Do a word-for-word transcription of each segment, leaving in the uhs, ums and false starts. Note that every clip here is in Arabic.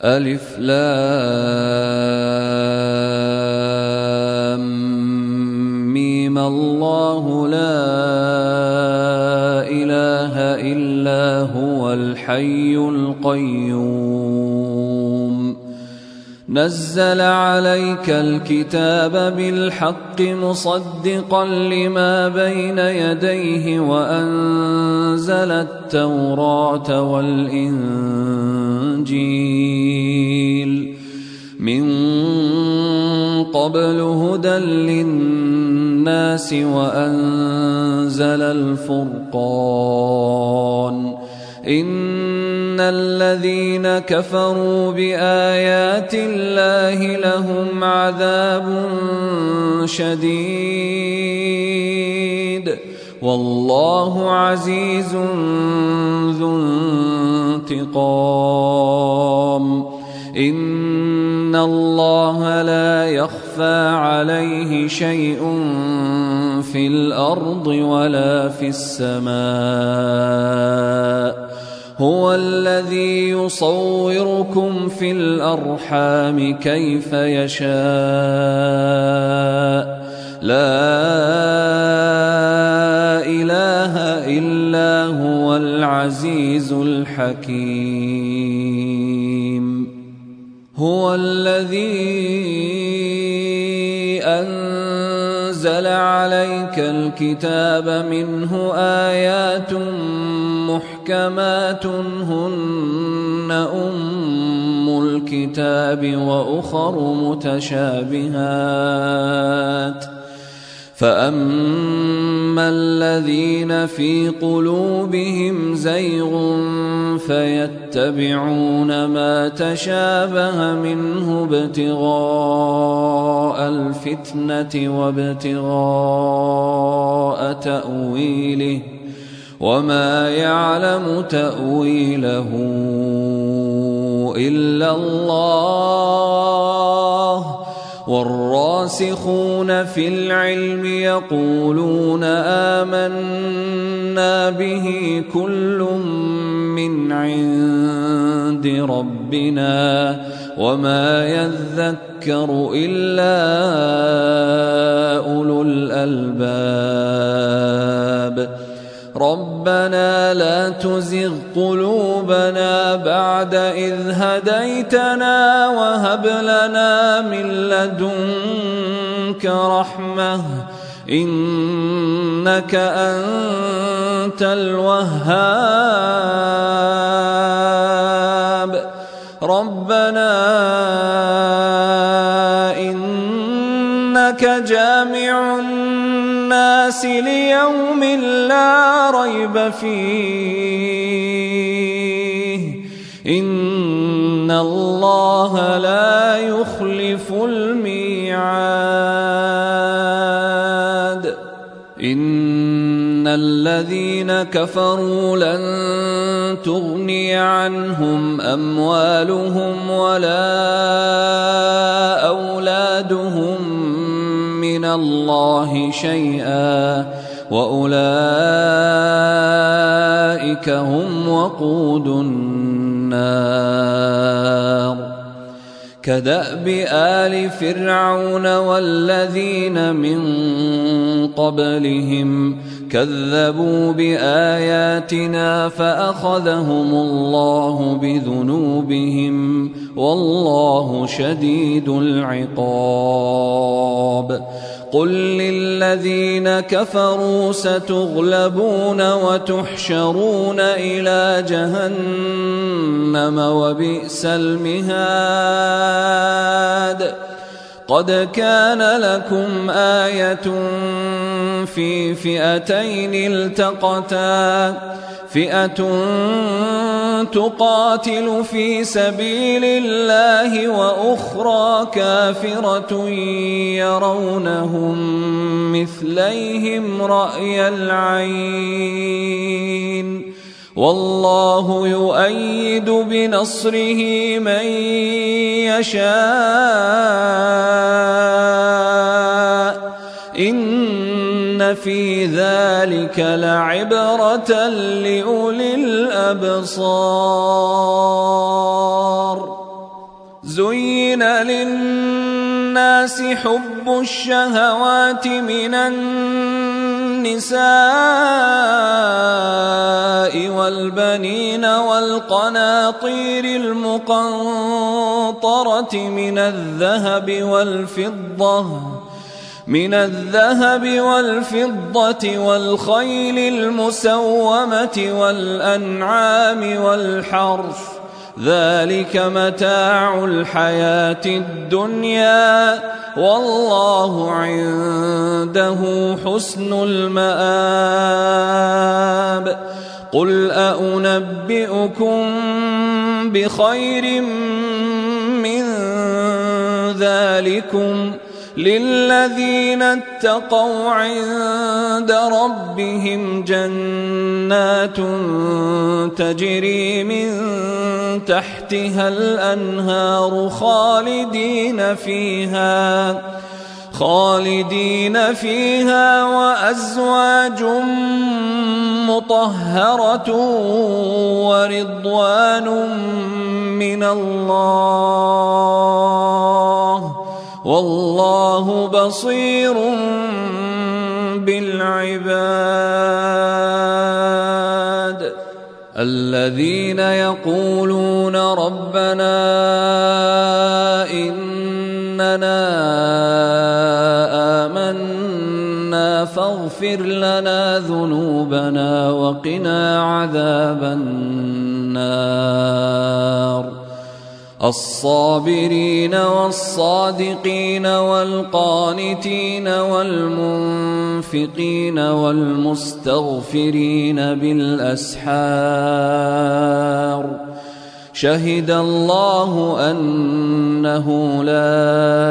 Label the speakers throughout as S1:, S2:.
S1: ألف لام ميم الله لا إله إلا هو الحي القيوم نزل عليك الكتاب بالحق مصدقا لما بين يديه وأنزل التوراة والإنجيل من قبل هدى للناس وأنزل الفرقان إن الذين كفروا بآيات الله لهم عذاب شديد والله عزيز ذو انتقام إن الله لا يخفى عليه شيء في الأرض ولا في السماء هو الذي يصوركم في الأرحام كيف يشاء لا إله إلا هو العزيز الحكيم هو الذي أنزل عليك الكتاب منه آيات محكمات هن أم الكتاب وأخر متشابهات فأما الذين في قلوبهم زيغ فيتبعون ما تشابه منه ابتغاء الفتنة وابتغاء تأويله وما يعلم تأويله إلا الله والراسخون في العلم يقولون آمنا به كل من عند ربنا وما يذكر إلا أولو الألباب ربنا لا تزغ قلوبنا بعد إذ هديتنا وهب لنا من لدنك رحمة إنك أنت الوهاب ربنا إنك جامع الناس ليوم لا ريب فيه إن الله لا يخلف الميعاد إن الذين كفروا لن تغني عنهم أموالهم ولا أولادهم من الله شيئا وأولئك هم وقود النار كدأب آل فرعون والذين من قبلهم كذبوا بآياتنا فأخذهم الله بذنوبهم والله شديد العقاب قل للذين كفروا ستغلبون وتحشرون إلى جهنم وبئس المهاد قد كان لكم آية في فئتين التقتا فئة تقاتل في سبيل الله وأخرى كافرة يرونهم مثليهم رأي العين والله يؤيد بنصره من يشاء إن في ذلك لعبرة لأولي الأبصار زين للناس حب الشهوات من النساء والبنين والقناطير المقنطرة من الذهب والفضة من الذهب والفضة والخيل المسومة والأنعام والحرث، ذلك متاع الحياة الدنيا، والله عنده حسن المآب. قل أنبئكم بخير من ذلكم للذين اتقوا عند ربهم جنات تجري من تحتها الأنهار خالدين فيها خالدين فيها وأزواج مطهرة ورضوان من الله، والله بصير بالعباد. الذين يقولون ربنا إننا آمنا فاغفر لنا ذنوبنا وقنا عذاب النار. الصابرين والصادقين والقانتين والمنفقين والمستغفرين بالأسحار. شهد الله أنه لا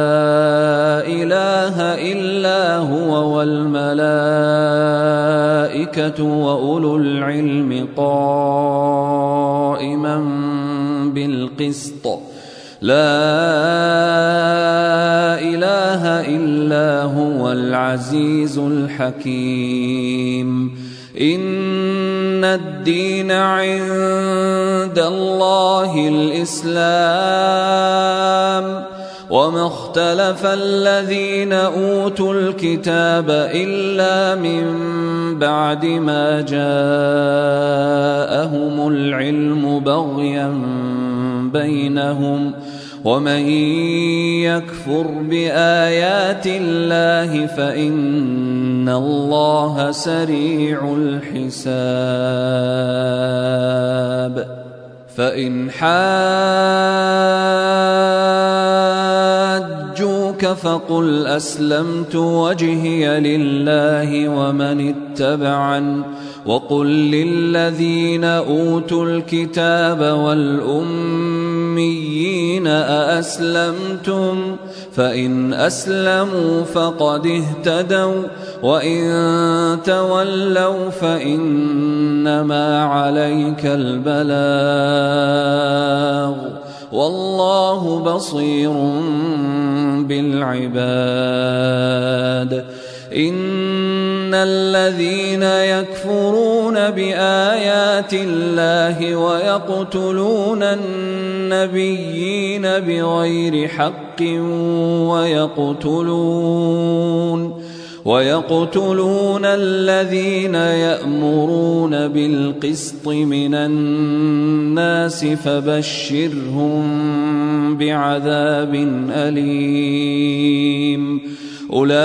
S1: إله إلا هو والملائكة وأولو العلم قائما بالقسط، لا إله إلا هو العزيز الحكيم. إن الدين عند الله الإسلام، وما اختلف الذين أوتوا الكتاب إلا من بعد ما جاءهم العلم بغيا بينهم، ومن يكفر بآيات الله فإن الله سريع الحساب. فإن حاجوك فقل أسلمت وجهي لله ومن اتبعن، وقل للذين أوتوا الكتاب والأميين أأسلمتم؟ فإن أسلموا فقد اهتدوا، وإن تولوا فإنما عليك البلاغ، والله بصير بالعباد. إن الذين يكفرون بآيات الله ويقتلون النبيين بغير حق ويقتلون ويقتلون الذين يأمرون بالقسط من الناس فبشرهم بعذاب أليم. أولئك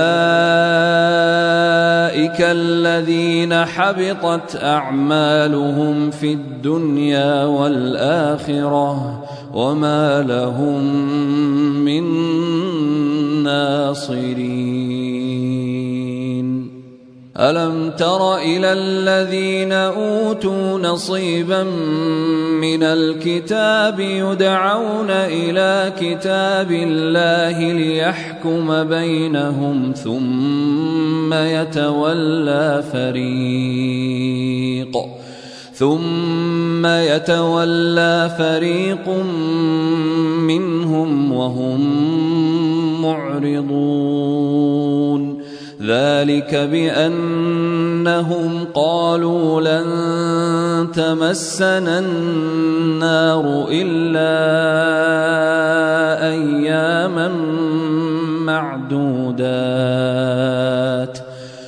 S1: الذين حبطت أعمالهم في الدنيا والآخرة وما لهم من ناصرين. ألم تر إلى الذين أوتوا نصيبا من الكتاب يدعون إلى كتاب الله ليحكم بينهم ثم يتولى فريق ثم يتولى فريق منهم وهم معرضون. ذلك بأنهم قالوا لن تمسنا النار إلا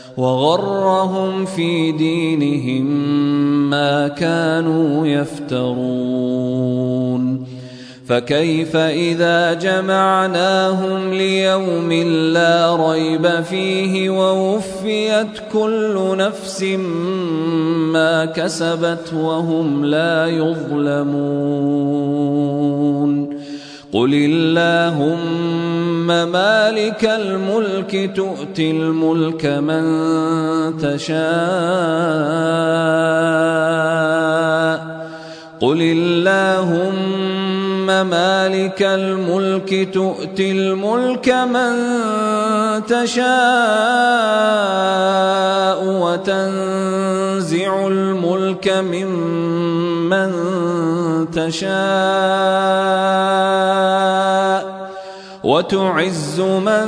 S1: وغرهم في دينهم ما كانوا يفترون فكيف إذا جمعناهم ليوم لا ريب فيه ووفيت كل نفس ما كسبت وهم لا يظلمون قل اللهم مالك الملك تؤتي الملك من تشاء قل اللهم مالك الملك تؤتي الملك من تشاء وتنزع الملك ممن تشاء وتعز من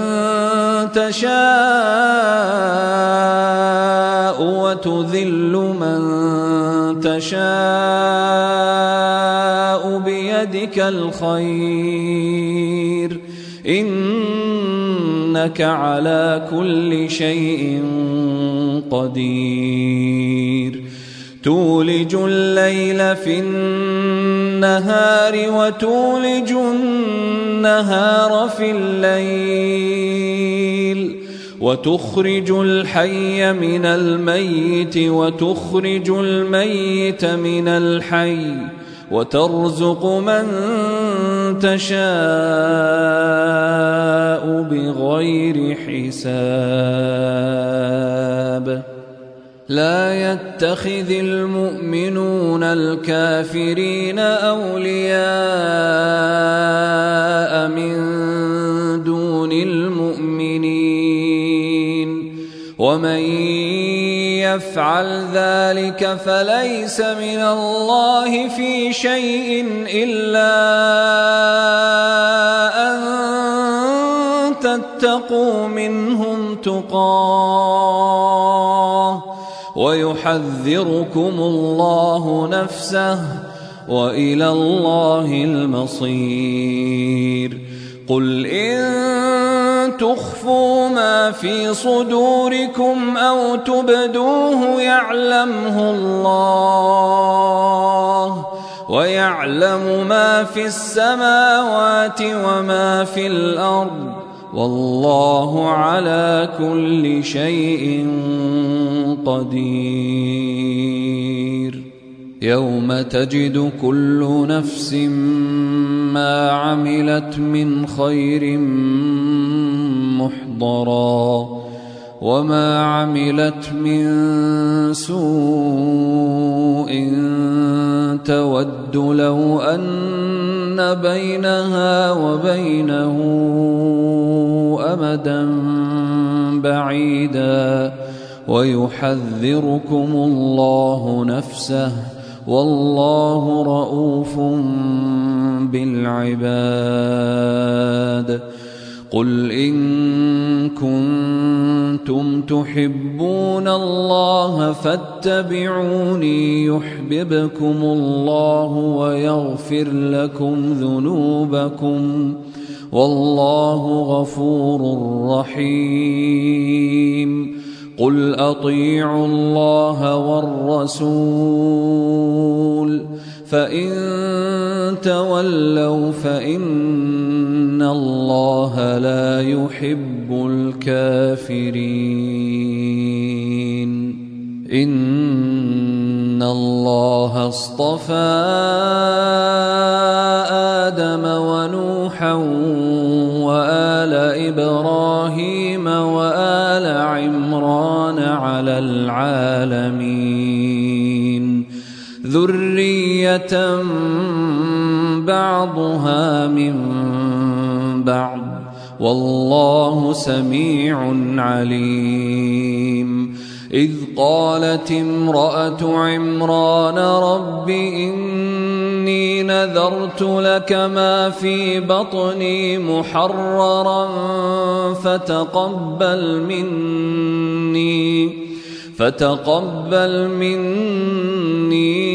S1: تشاء وتذل من تشاء بيدك الخير إنك على كل شيء قدير تولج الليل في النهار وتولج النهار في الليل وتخرج الحي من الميت وتخرج الميت من الحي وترزق من تشاء بغير حساب لا يتخذ المؤمنون الكافرين أولياء من دون المؤمنين ومن يفعل ذلك فليس من الله في شيء إلا أن تتقوا منهم تقاه ويحذركم الله نفسه وإلى الله المصير قل إن تخفوا ما في صدوركم أو تبدوه يعلمه الله ويعلم ما في السماوات وما في الأرض والله على كل شيء قدير يوم تجد كل نفس ما عملت من خير محضرا وما عملت من سوء تود لو أن بينها وبينه أمدا بعيدا ويحذركم الله نفسه والله رؤوف بالعباد قل إن كنتم تحبون الله فاتبعوني يحببكم الله ويغفر لكم ذنوبكم والله غفور رحيم قل أطيعوا الله والرسول فإن تولوا فإن الله لا يحب الكافرين إن الله اصطفى آدم ونوحا وآل إبراهيم وآل عمران على العالمين ذرية بعضها من بعض والله سميع عليم إذ قالت امرأة عمران رب إني نذرت لك ما في بطني محررا فتقبل مني فتقبل مني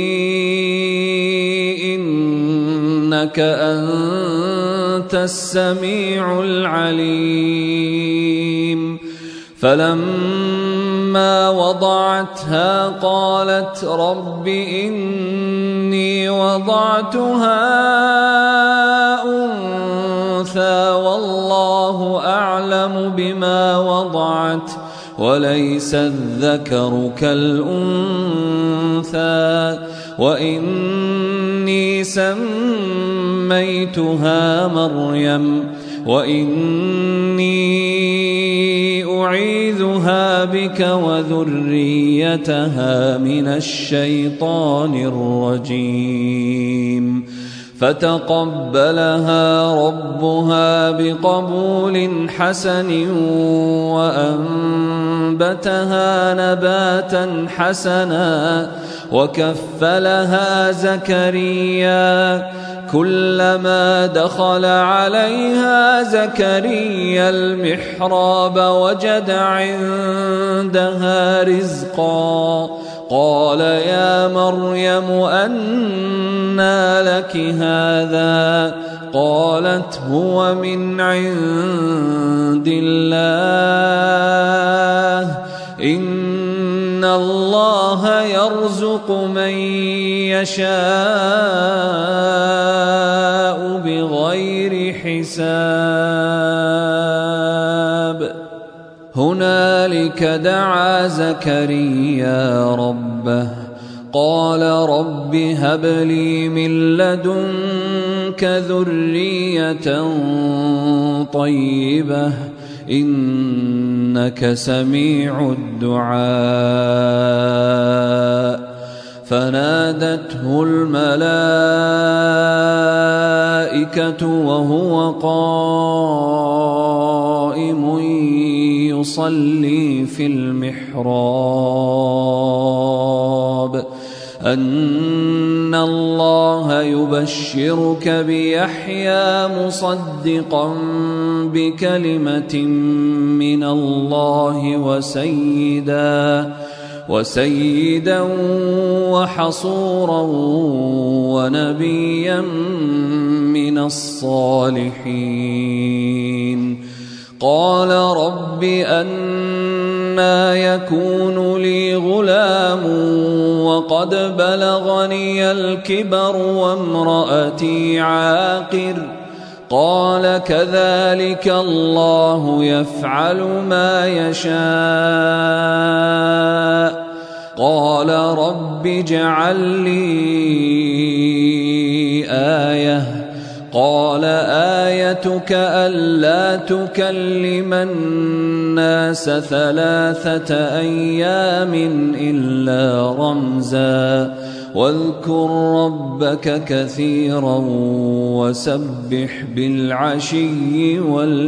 S1: إنك أنت السميع العليم فلما وضعتها قالت رب إني وضعتها أنثى والله أعلم بما وضعت وليس الذكر كالأنثى وإني سميتها مريم وإني أعيذها بك وذريتها من الشيطان الرجيم فتقبلها ربها بقبول حسن وأنبتها نباتا حسنا وكفلها زكريا كلما دخل عليها زكريا المحراب وجد عندها رزقا قال يا مريم أنى لك هذا قالت هو من عند الله إن الله يرزق من يشاء بغير حساب هنالك دعا زكريا ربه قال رب هب لي من لدنك ذرية طيبة إنك سميع الدعاء فنادته الملائكة وهو قائم يصلي في المحراب أن الله يبشرك بيحيى مصدقا بكلمة من الله وسيدا وسيدا وحصورا ونبيا من الصالحين قال رب أنى يكون لي غلام وقد بلغني الكبر وامرأتي عاقر قال كذلك الله يفعل ما يشاء قال رب اجعل لي آية قال آيتك ألا تكلم الناس ثلاثة أيام إلا رمزا واذكر ربك كثيرا وسبح بالعشي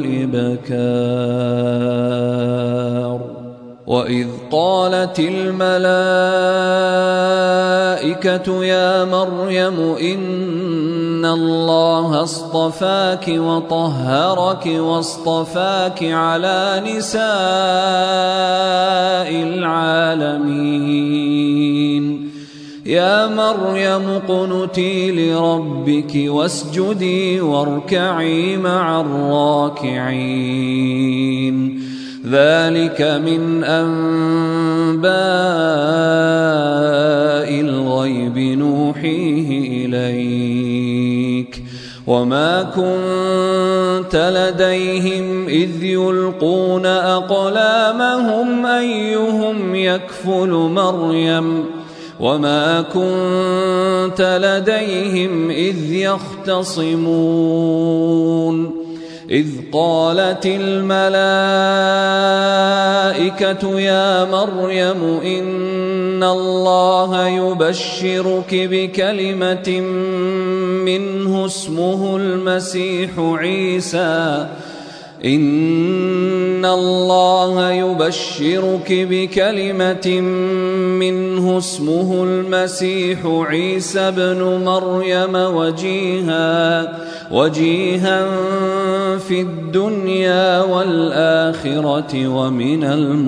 S1: والإبكار وإذ قالت الملائكة يا مريم إن الله اصطفاك وطهرك واصطفاك على نساء العالمين يا مريم اقنتي لربك واسجدي واركعي مع الراكعين ذلك من أنباء الغيب نوحيه إليك وما كنت لديهم إذ يلقون أقلامهم أيهم يكفل مريم وما كنت لديهم إذ يختصمون إذ قالت الملائكة يا مريم إن الله يبشرك بكلمة منه اسمه المسيح عيسى إن الله يبشرك بكلمة منه اسمه المسيح عيسى بن مريم وجيها وجيها في الدنيا والآخرة ومن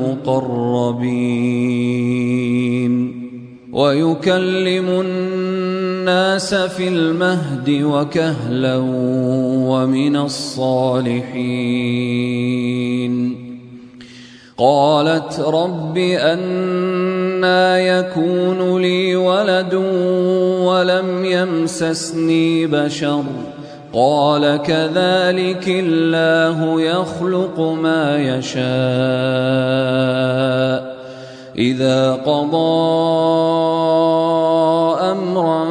S1: المقربين ويكلم الناس في المهد وكهلا ومن الصالحين قالت رب أنى يكون لي ولد ولم يمسسني بشر قال كذلك الله يخلق ما يشاء إذا قضى أمرا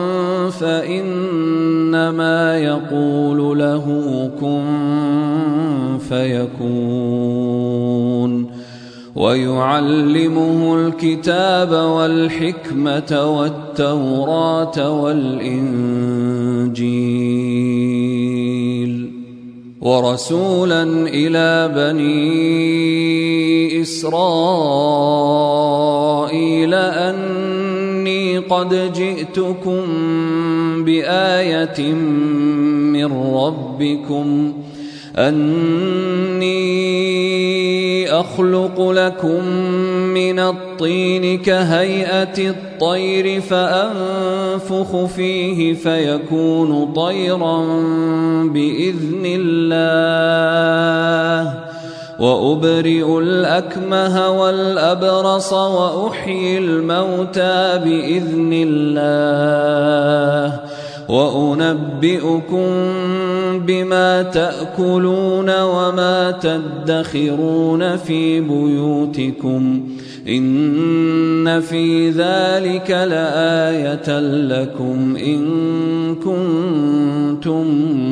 S1: فإنما يقول له كن فيكون ويعلمه الكتاب والحكمة والتوراة والإنجيل ورسولا إلى بني إسرائيل أني قد جئتكم بآية من ربكم أني أخلق لكم من الطين كهيئة الطير فأنفخ فيه فيكون طيرا بإذن الله وأبرئ الأكمه والأبرص وأحيي الموتى بإذن الله وأنبئكم بما تأكلون وما تدخرون في بيوتكم إن في ذلك لآية لكم إن كنتم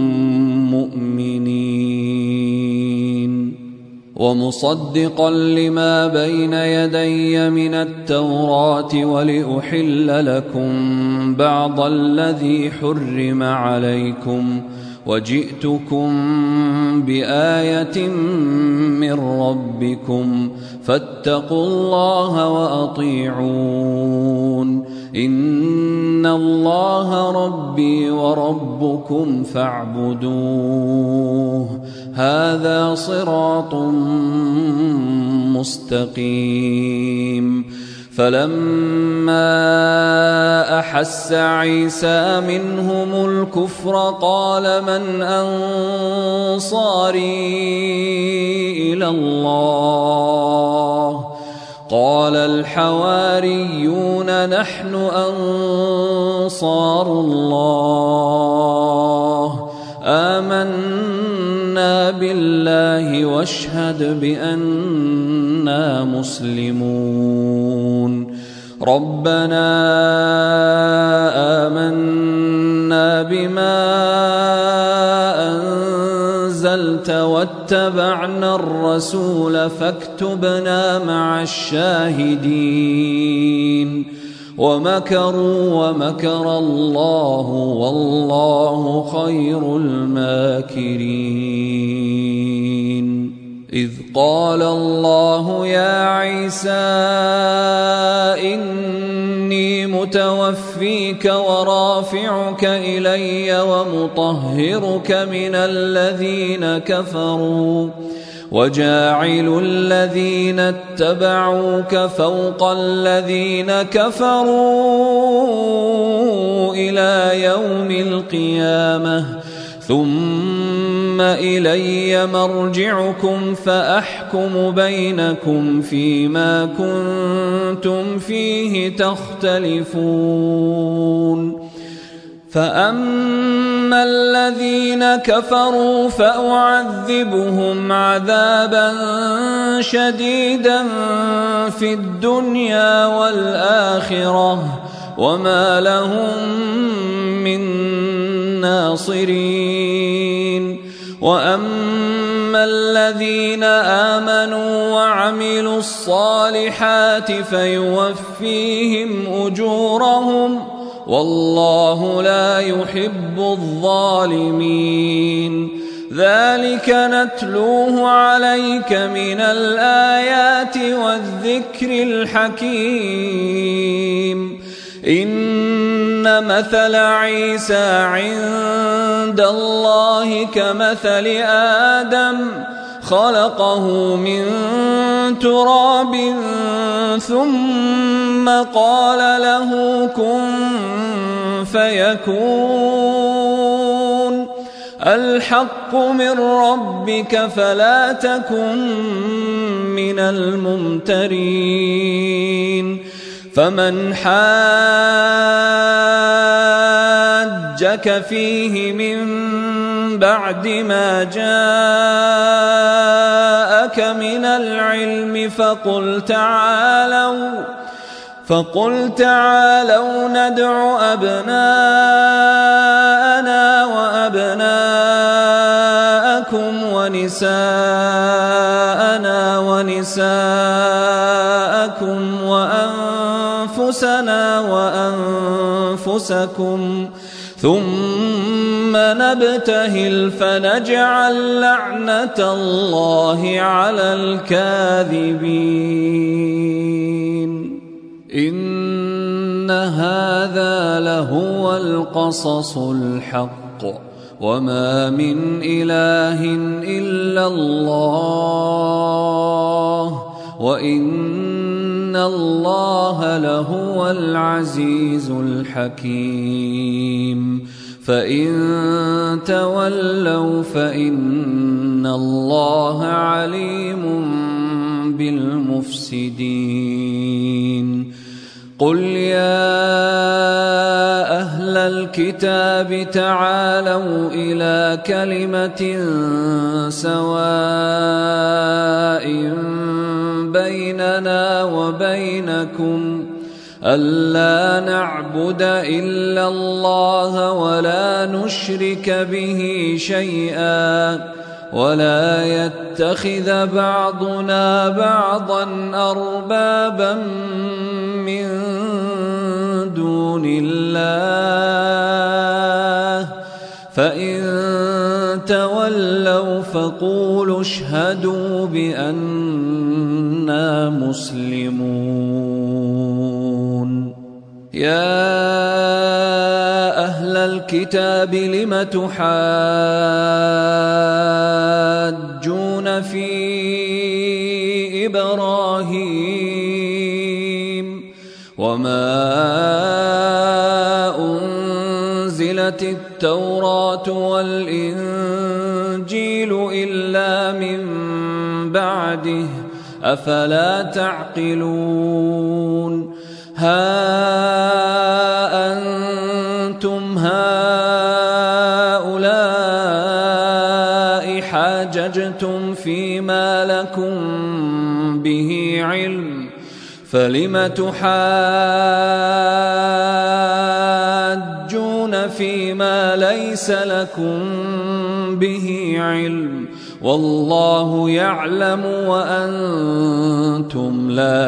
S1: مؤمنين ومصدقا لما بين يدي من التوراة ولأحل لكم بعض الذي حرم عليكم وجئتكم بآية من ربكم فاتقوا الله وأطيعون إن الله ربي وربكم فاعبدوه هذا صراط مستقيم فلما أحس عيسى منهم الكفر قال من أنصاري إلى الله قال الحواريون نحن أنصار الله آمنا بالله واشهد بأننا مسلمون ربنا آمنا بما أنزلت واتبعنا الرسول فاكتبنا مع الشاهدين ومكروا ومكر الله والله خير الماكرين إذ قال الله يا عيسى إني متوفيك ورافعك إلي ومطهرك من الذين كفروا وجاعل الذين اتبعوك فوق الذين كفروا إلى يوم القيامة ثم إلي مرجعكم فأحكم بينكم فيما كنتم فيه تختلفون فأما الذين كفروا فأعذبهم عذابا شديدا في الدنيا والآخرة وما لهم من ناصرين وأما الذين آمنوا وعملوا الصالحات فيوفيهم أجورهم والله لا يحب الظالمين ذلك نتلوه عليك من الآيات والذكر الحكيم إن مثل عيسى عند الله كمثل آدم خلقه من تراب ثم قال له كن فيكون الحق من ربك فلا تكن من الممترين. فمن حاجك فيه من بعد ما جاءك من العلم فقل تعالوا فقل تعالوا ندع أبناءنا وأبناءكم ونساءنا ونساءكم وأنفسنا وأنفسكم ثم نبتهل فنجعل لعنة الله على الكاذبين. إن هذا لهو القصص الحق وما من إله إلا الله وإن الله لهو العزيز الحكيم. فإن تولوا فإن الله عليم بالمفسدين. قل يا أهل الكتاب تعالوا إلى كلمة سواء بيننا وبينكم ألا نعبد إلا الله ولا نشرك به شيئا ولا يتخذ بعضنا بعضا أربابا من دون الله فإن تولوا فقولوا اشهدوا بأننا مسلمون. يا أهل الكتاب لم تحاجون في إبراهيم وما أنزلت التوراة والإنجيل إلا من بعده أفلا تعقلون. ها أنتم هؤلاء حاججتم فيما لكم به علم فلم تحاجون فيما ليس لكم به علم والله يعلم وأنتم لا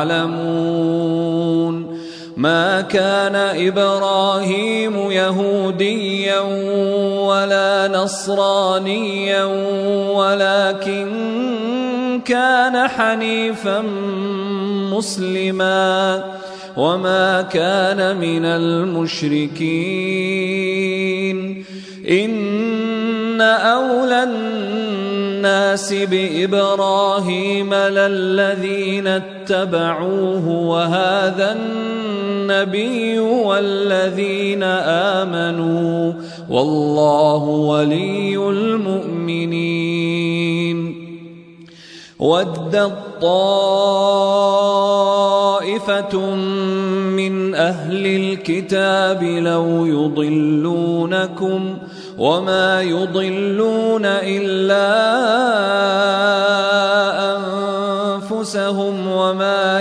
S1: تعلمون. ما كان إبراهيم يهوديا ولا نصرانيا ولكن كان حنيفا مسلما وما كان من المشركين. إن أولى الناس بإبراهيم للذين اتبعوه وهذا النبي والذين آمنوا والله ولي المؤمنين. ودت طائفة من أهل الكتاب لو يضلونكم وما يضلون إلا أنفسهم وما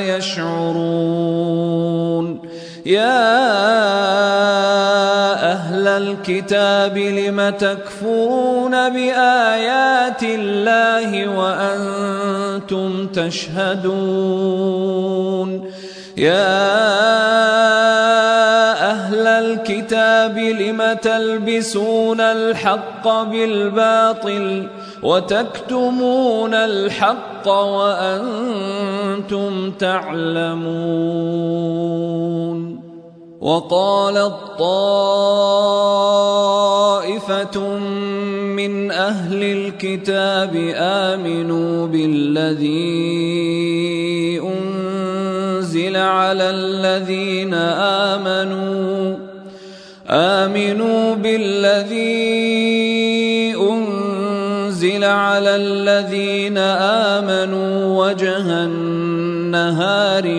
S1: يشعرون. يا أهل الكتاب لم تكفرون بآيات الله وأنتم تشهدون. يا أهل الكتاب لم تلبسون الحق بالباطل وتكتمون الحق وأنتم تعلمون. وقالت طائفة من أهل الكتاب آمنوا بالذي أنزل على الذين آمنوا آمنوا بالذي أنزل على الذين آمنوا وجه النهار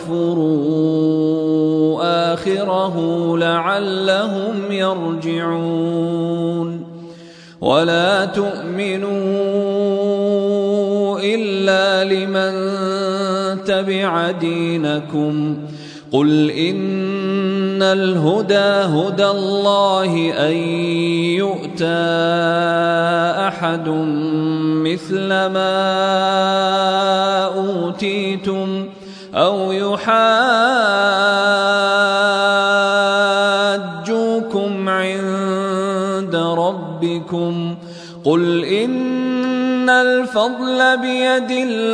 S1: واكفروا آخره لعلهم يرجعون ولا تؤمنوا إلا لمن تبع دينكم قل إن الهدى هدى الله أن يؤتى أحد مثل ما أوتيتم أو يحاجوكم عند ربكم قل إن الفضل بيد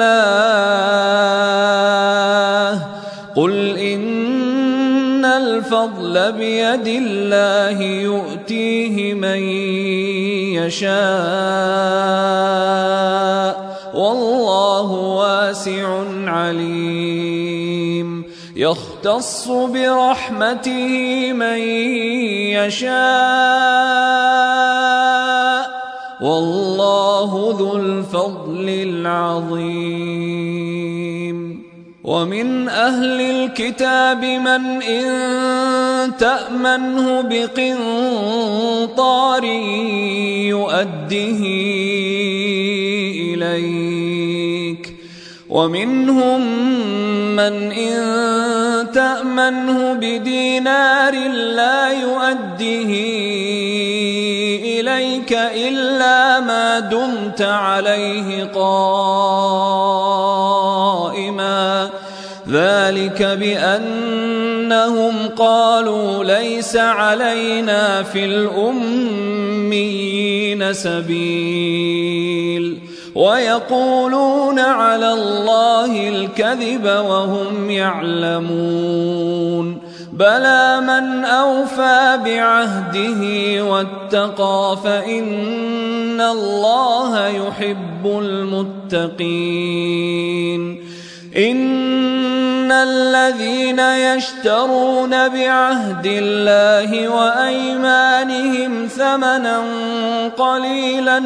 S1: الله قل إن الفضل بيد الله يؤتيه من يشاء والله واسع عليم يختص برحمته من يشاء والله ذو الفضل العظيم ومن أهل الكتاب من إن تأمنه بقنطار يؤده إليك ومنهم من إن تأمنه بدينار لا يؤده إليك إلا ما دمت عليه قائما ذلك بأنهم قالوا ليس علينا في الأميين سبيل ويقولون على الله الكذب وهم يعلمون بلى من أوفى بعهده واتقى فإن الله يحب المتقين إن الذين يشترون بعهد الله وأيمانهم ثمنا قليلا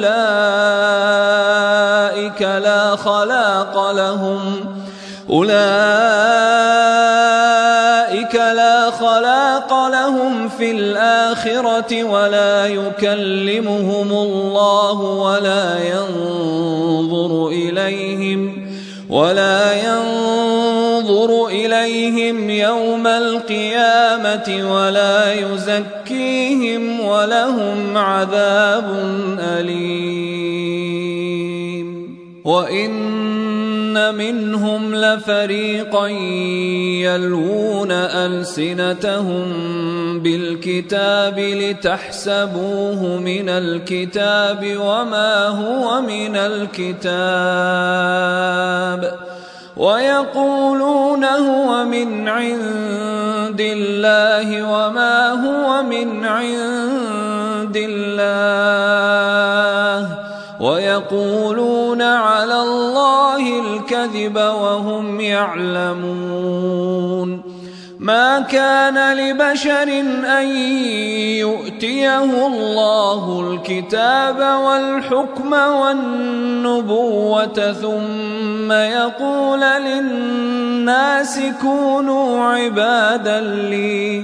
S1: أولئك لا خلاق لهم أولئك لا خلاق لهم في الآخرة ولا يكلمهم الله ولا ينظر إليهم ولا ينظر إليهم يوم القيامة ولا يزكيهم ولهم عذاب أليم وإن منهم لفريقا يلوون ألسنتهم بالكتاب لتحسبوه من الكتاب وما هو من الكتاب ويقولون هو من عند الله وما هو من عند الله ويقولون على الله الكذب وهم يعلمون ما كان لبشر أن يؤتيه الله الكتاب والحكم والنبوة ثم يقول للناس كونوا عبادا لي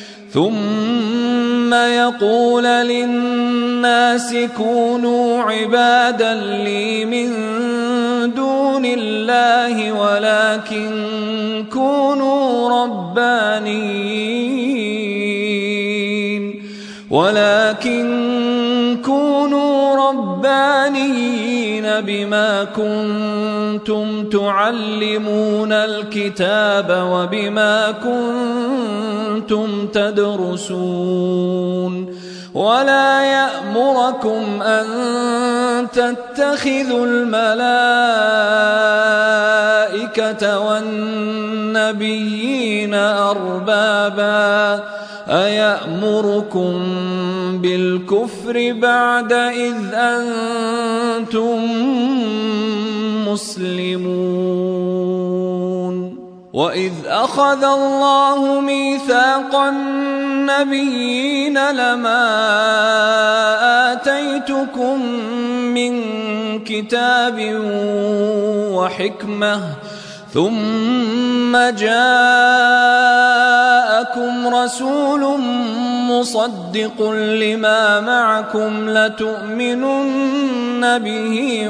S1: ثم يقول للناس كونوا عبادا لي من دون الله ولكن كونوا ربانيين ولكن كونوا ربانيين بما كنتم تعلمون الكتاب وبما كنتم تدرسون ولا يأمركم أن تتخذوا الملائكة والنبيين أربابا أيأمركم بالكفر بعد إذ أنتم مسلمون وإذ أخذ الله ميثاق النبيين لما آتيتكم من كتاب وحكمة ثم جاءكم رسول مصدق لما معكم لتؤمنن به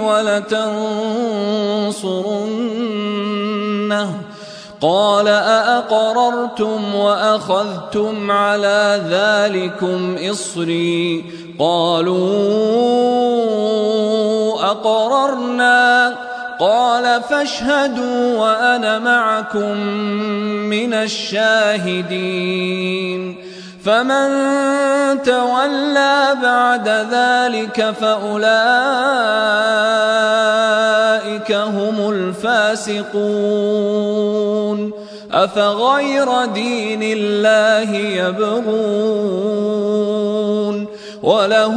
S1: ولتنصرنه قال أأقررتم وأخذتم على ذلكم إصري قالوا أقررنا قال فاشهدوا وأنا معكم من الشاهدين فمن تولى بعد ذلك فأولئك هم الفاسقون أفغير دين الله يبغون وله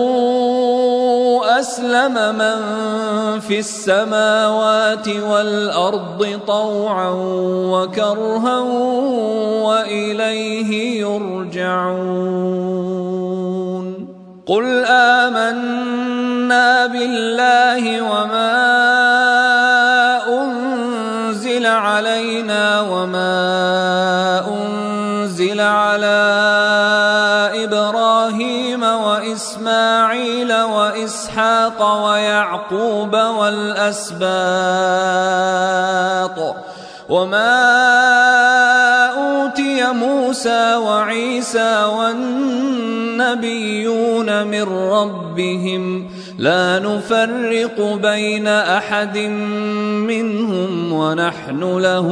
S1: أسلم من في السماوات والأرض طوعا وكرها وإليه يرجعون قل آمنا بالله وما أنزل علينا وما أنزل على إبراهيم وإسماعيل وإسحاق ويعقوب والأسباط وما أوتي موسى وعيسى والنبيون من ربهم لا نفرق بين أحد منهم ونحن له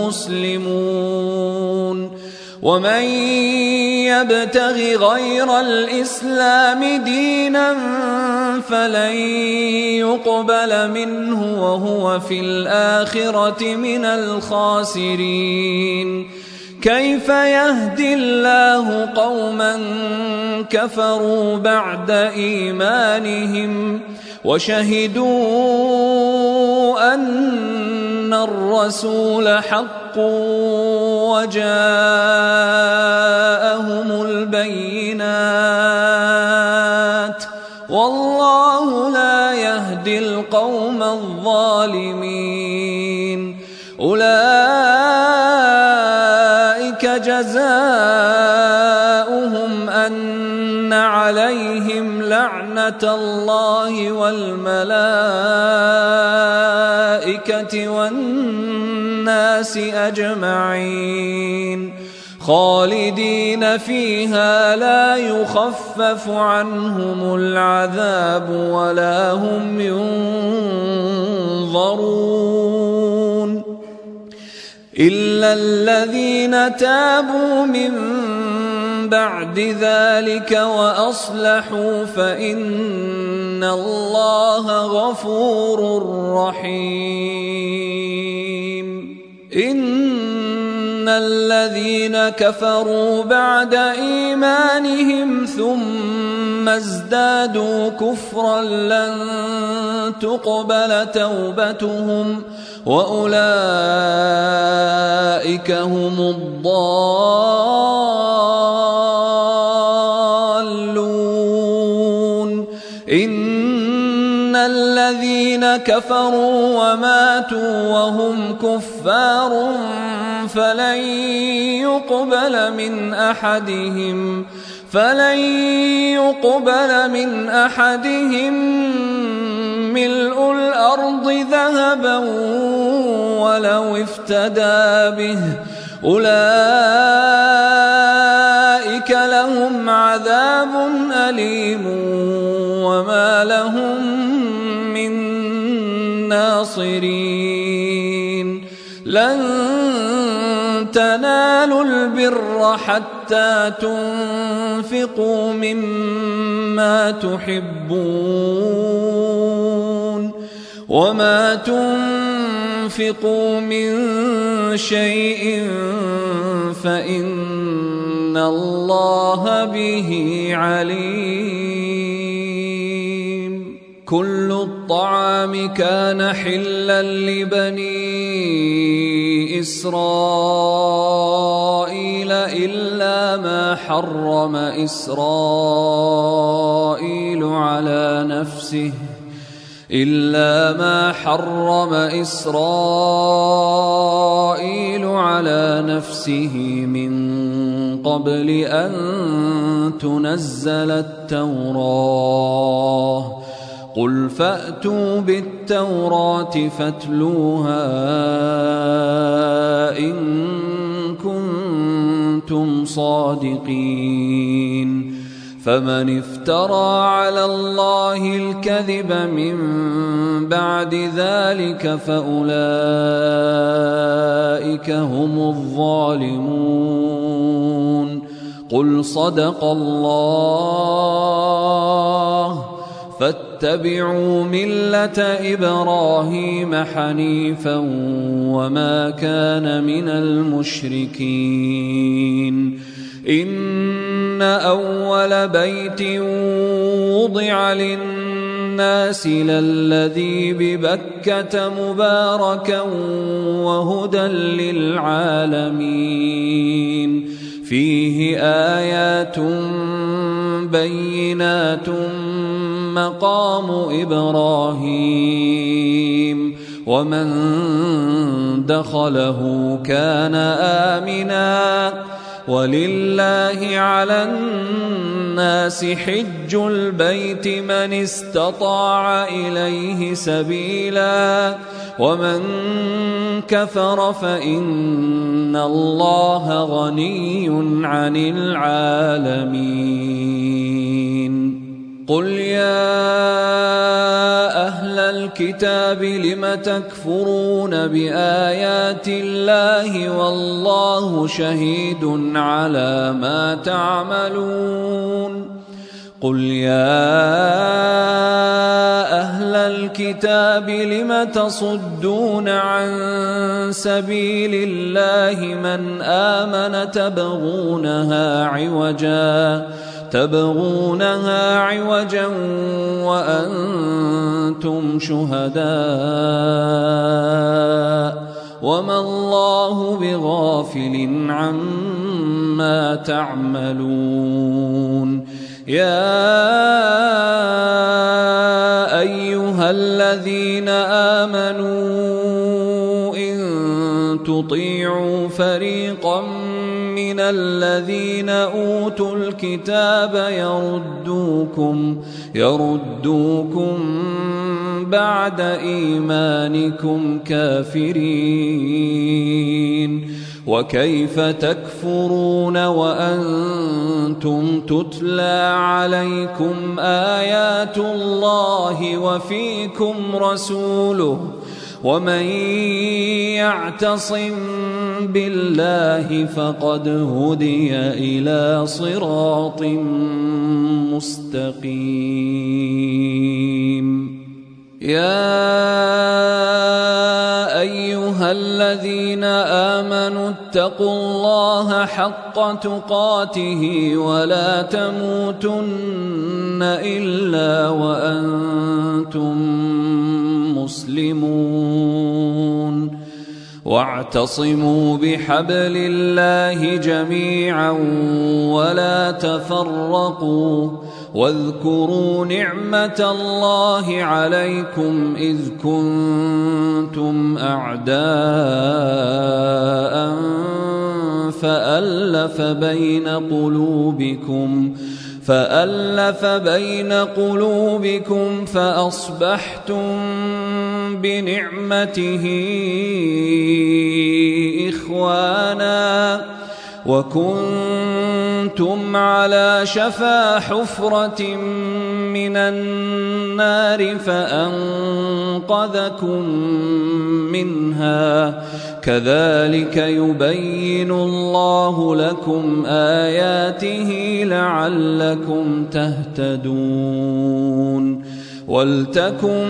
S1: مسلمون ومن يبتغ غير الإسلام دينا فلن يقبل منه وهو في الآخرة من الخاسرين كيف يهدي الله قوما كفروا بعد إيمانهم وشهدوا أن الرسول حق وجاءهم البينات والله لا يهدي القوم الظالمين أولئك جزاؤهم أن عليهم لعنة الله والملائكة والناس أجمعين خالدين فيها لا يخفف عنهم العذاب ولا هم ينظرون إلا الذين تابوا من بعد ذلك وأصلحوا فإن الله غفور رحيم إن الذين كفروا بعد إيمانهم ثم ازدادوا كفرا لن تقبل توبتهم وأولئك هم الضالون إن الذين كفروا وماتوا وهم كفار فلن يقبل من أحدهم فلن يقبل من أحدهم ملء الأرض ذهبا ولو افتدى به أولئك لهم عذاب أليم وما لهم من ناصرين لن تنالوا البر حتى تنفقوا مما تحبون وما تنفقوا من شيء فإن الله به عليم كل الطعام كان حلا لبني إسرائيل إلا ما حرم إسرائيل على نفسه إلا ما حرم إسرائيل على نفسه من قبل أن تنزل التوراة قل فأتوا بالتوراة فاتلوها إن كنتم صادقين فمن افترى على الله الكذب من بعد ذلك فأولئك هم الظالمون قل صدق الله فاتبعوا ملة إبراهيم حنيفا وما كان من المشركين إن أول بيت وضع للناس للذي ببكة مباركا وهدى للعالمين فيه آيات بينات مقام إبراهيم ومن دخله كان آمنا ولله على الناس حج البيت من استطاع إليه سبيلا ومن كفر فإن الله غني عن العالمين قل يا أهل الكتاب لم تكفرون بآيات الله والله شهيد على ما تعملون قل يا أهل الكتاب لم تصدون عن سبيل الله من آمن تبغونها عوجا تبغونها عوجا وأنتم شهداء وما الله بغافل عما تعملون يا أيها الذين آمنوا إن تطيعوا فريقا من الذين أوتوا الكتاب يردوكم يردوكم بعد إيمانكم كافرين وكيف تكفرون وأنتم تتلى عليكم آيات الله وفيكم رسوله ومن يعتصم بالله فقد هدي إلى صراط مستقيم يا أيها الذين آمنوا اتقوا الله حق تقاته ولا تموتن إلا وأنتم مسلمون واعتصموا بحبل الله جميعا ولا تفرقوا واذكروا نعمة الله عليكم إذ كنتم أعداء فألف بين قلوبكم فألف بين قلوبكم فأصبحتم بنعمته إخوانا وكنتم على شفا حفرة من النار فأنقذكم منها كذلك يبين الله لكم آياته لعلكم تهتدون ولتكن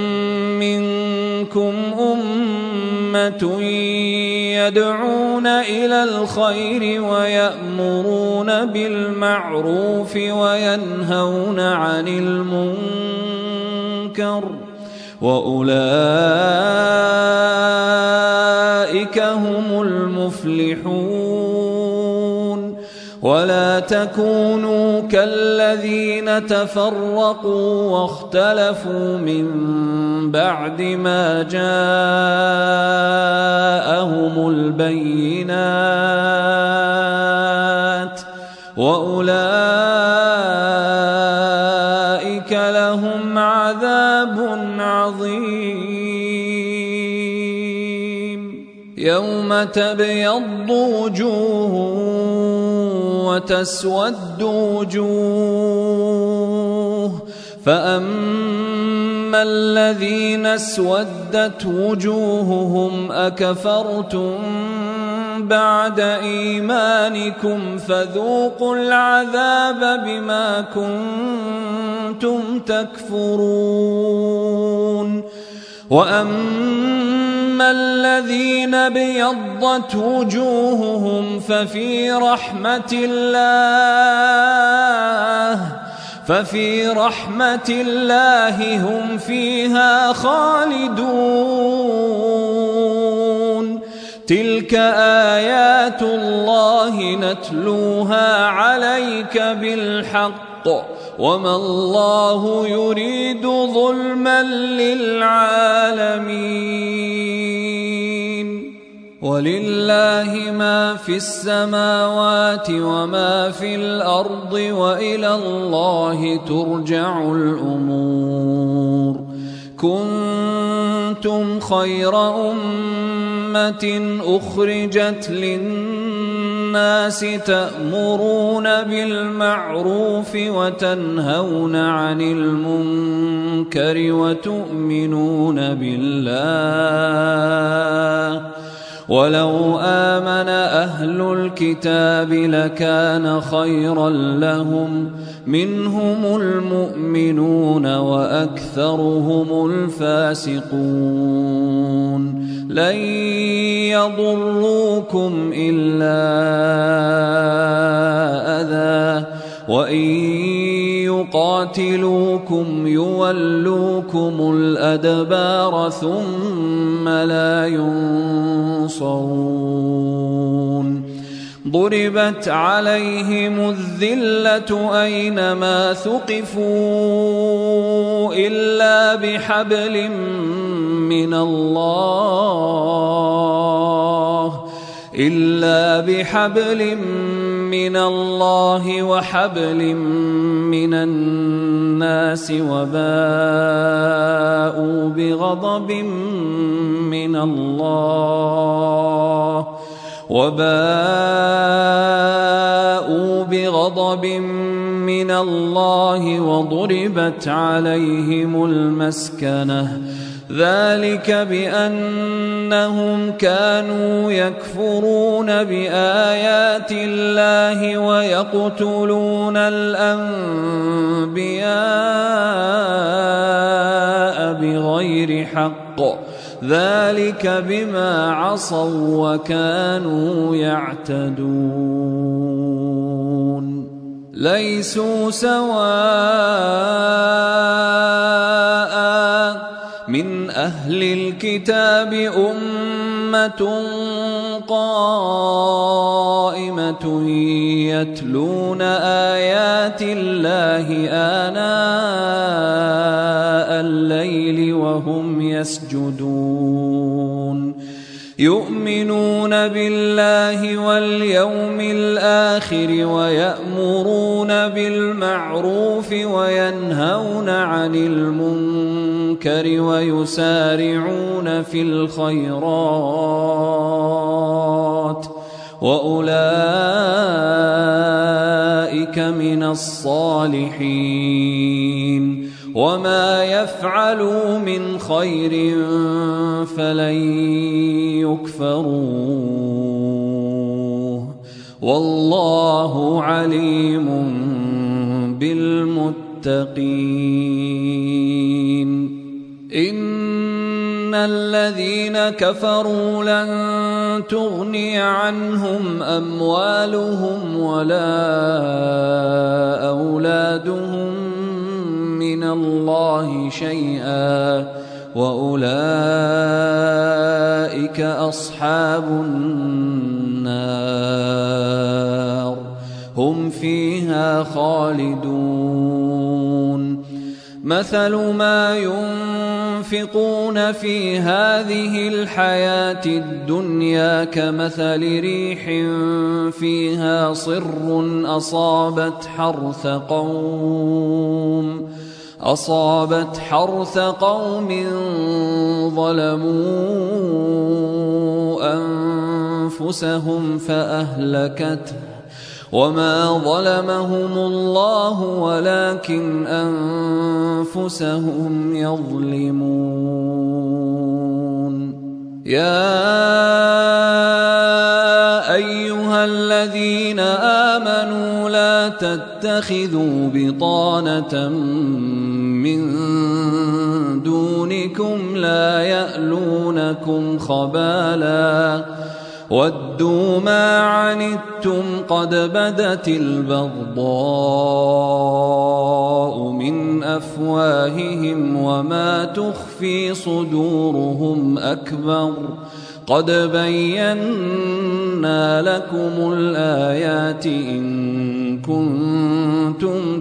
S1: منكم أمة يدعون إلى الخير ويأمرون بالمعروف وينهون عن المنكر وأولئك هم تفلحون ولا تكونوا كالذين تفرقوا واختلفوا من بعد ما جاءهم البينات وأولئك لهم عذاب عظيم يوم تبيض وجوه وتسود وجوه فأما الذين اسودت وجوههم أكفرتم بعد إيمانكم فذوقوا العذاب بما كنتم تكفرون وأما الذين ابيضت وجوههم ففي رحمة الله ففي رحمة الله هم فيها خالدون تلك آيات الله نتلوها عليك بالحق وما الله يريد ظلما للعالمين ولله ما في السماوات وما في الأرض وإلى الله ترجع الأمور كنتم خير أمة أخرجت للناس تأمرون بالمعروف وتنهون عن المنكر وتؤمنون بالله ولو آمن أهل الكتاب لكان خيرا لهم منهم المؤمنون وأكثرهم الفاسقون لن يضروكم إلا أذى وإن يقاتلوكم يولوكم الأدبار ثم لا ينصرون ضربت عليهم الذلة أينما ثقفوا إلا بحبل من الله إلا بحبل من الله وحبل من الناس وباءوا بغضب من الله وباءوا بغضب من الله وضربت عليهم المسكنة ذلك بأنهم كانوا يكفرون بآيات الله ويقتلون الأنبياء بغير حق ذلك بما عصوا وكانوا يعتدون ليسوا سواء من أهل الكتاب أمة قائمة يتلون آيات الله آناء الليل وهم يسجدون يؤمنون بالله واليوم الآخر ويأمرون بالمعروف وينهون عن المنكر ويسارعون في الخيرات وأولئك من الصالحين وما يفعلوا من خير فلن يكفروه والله عليم بالمتقين إن الذين كفروا لن تغني عنهم أموالهم ولا أولادهم من الله شيئا وأولئك أصحاب النار النار هم فيها خالدون مثل ما ينفقون في هذه الحياة الدنيا كمثل ريح فيها صر أصابت حرث قوم أصابت حرث قوم ظلموا أنفسهم فأهلكته وما ظلمهم الله ولكن أنفسهم يظلمون يا أيها الذين آمنوا لا تتخذوا بطانة من دونكم لا يألونكم خبالا ودوا ما عنتم قد بدت البغضاء من أفواههم وما تخفي صدورهم أكبر قد بينا لكم الآيات إن كنتم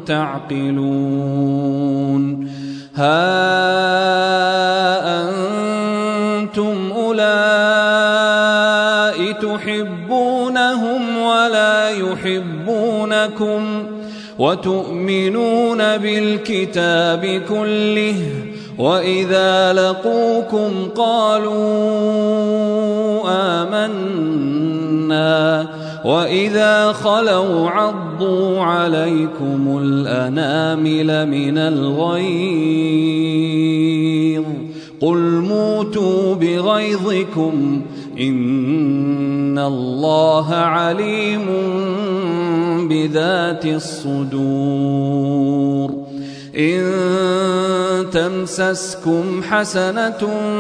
S1: تعقلون ها أنتم أولئك تحبونهم ولا يحبونكم وتؤمنون بالكتاب كله وإذا لقوكم قالوا آمنا وإذا خلوا عضوا عليكم الأنامل من الغيظ قل موتوا بغيظكم إن الله عليم بذات الصدور إن تمسسكم حسنة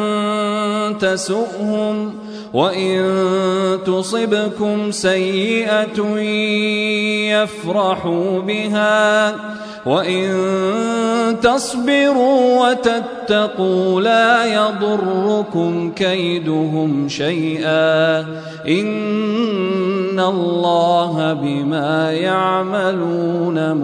S1: تسؤهم وإن تصبكم سيئة يفرحوا بها وإن تصبروا وتتقوا لا يضركم كيدهم شيئا إن الله بما يعملون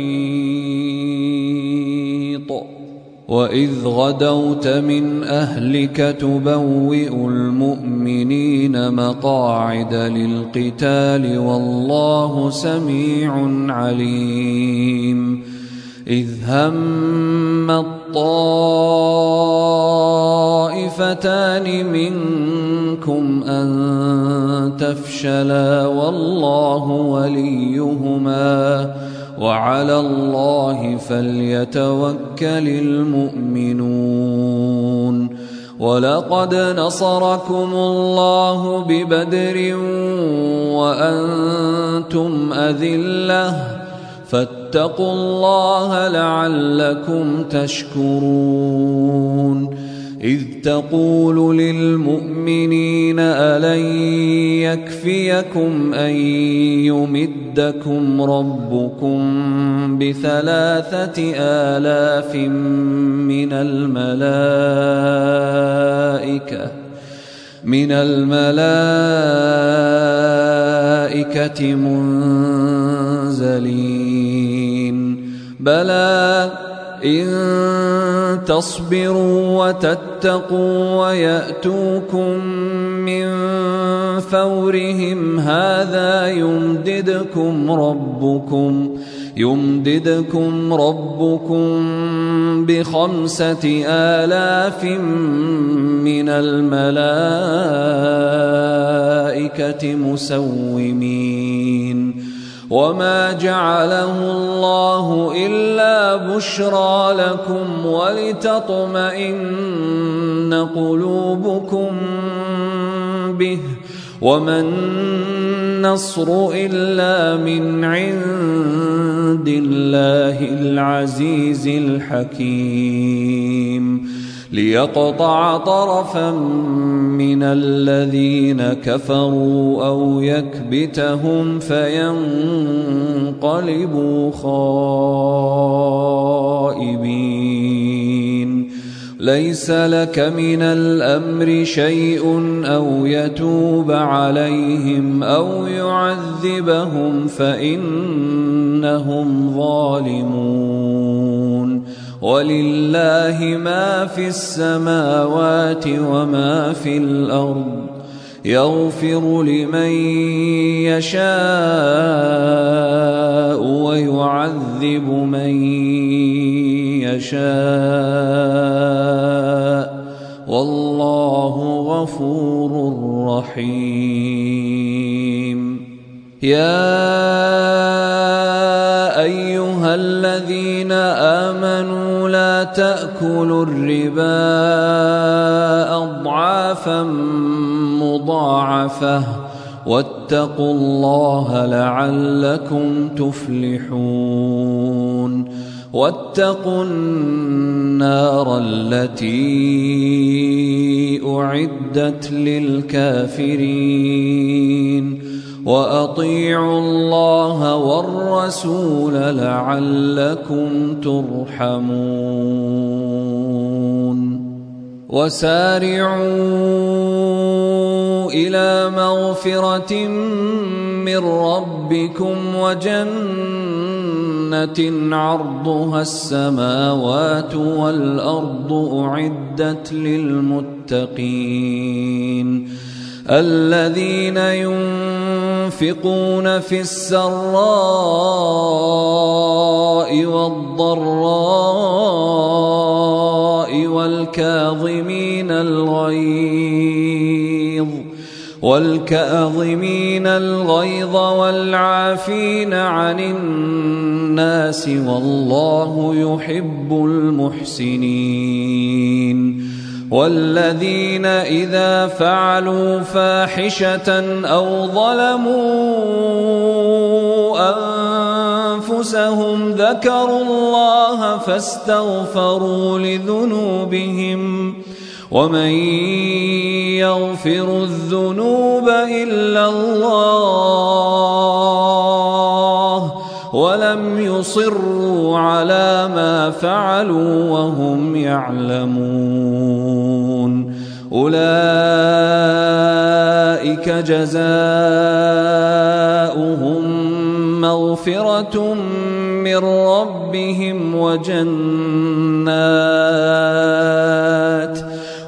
S1: محيط وإذ غدوت من أهلك تبوئ المؤمنين مقاعد للقتال والله سميع عليم إذ هم الطائفتان منكم أن تفشلا والله وليهما وعلى الله فليتوكل المؤمنون ولقد نصركم الله ببدر وأنتم أذلة فاتقوا الله لعلكم تشكرون إذ تقول للمؤمنين ألن يكفيكم أن يمدكم ربكم بثلاثة آلاف من الملائكة من الملائكة منزلين بلى إن تصبروا وتتقوا ويأتوكم من فورهم هذا يمددكم ربكم يمددكم ربكم بخمسة آلاف من الملائكة مسومين وما جعله الله إلا بشرى لكم ولتطمئن قلوبكم به وما النصر إلا من عند الله العزيز الحكيم ليقطع طرفا من الذين كفروا أو يكبتهم فينقلبوا خائبين ليس لك من الأمر شيء أو يتوب عليهم أو يعذبهم فإنهم ظالمون ولله ما في السماوات وما في الأرض يغفر لمن يشاء ويعذب من يشاء والله غفور رحيم. يا أيها الذين آمنوا لا تأكلوا الربا أضعافا مضاعفة واتقوا الله لعلكم تفلحون. واتقوا النار التي أعدت للكافرين وأطيعوا الله والرسول لعلكم ترحمون. وسارعوا إلى مغفرة من ربكم وجنة عرضها السماوات والأرض أعدت للمتقين الذين ينفقون في السراء والضراء والكاظمين الغيظ والكاظمين الغيظ والعافين عن الناس والله يحب المحسنين. والذين إذا فعلوا فاحشة أو ظلموا أنفسهم ذكروا الله فاستغفروا لذنوبهم ومن يغفر الذنوب إلا الله ولم يصروا على ما فعلوا وهم يعلمون أولئك جزاؤهم مغفرة من ربهم وجنات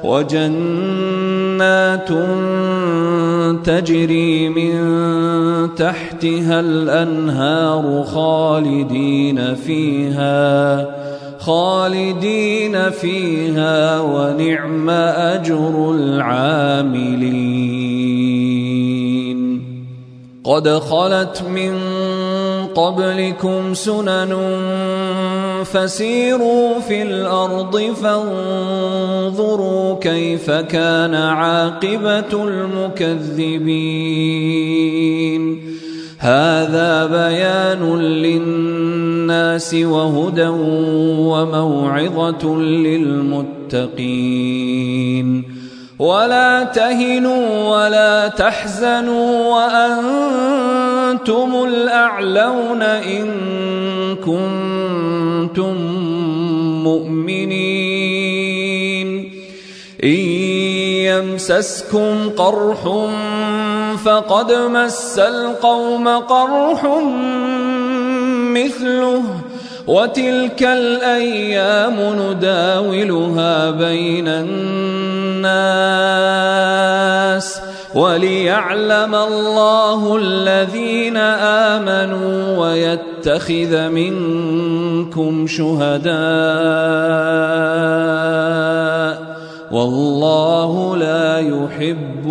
S1: وجنات تجري من تحتها الأنهار خالدين فيها خالدين فيها ونعم أجر العاملين. قد خلت من قبلكم سنن فسيروا في الأرض فانظروا كيف كان عاقبة المكذبين. هذا بيان للناس وهدى وموعظة للمتقين. ولا تهنوا ولا تحزنوا وأنتم الأعلون إن كنتم مؤمنين. إن يمسسكم قرح فقد مس القوم قرح مثله وتلك الأيام نداولها بين الناس وليعلم الله الذين آمنوا ويتخذ منكم شهداء والله لا يحب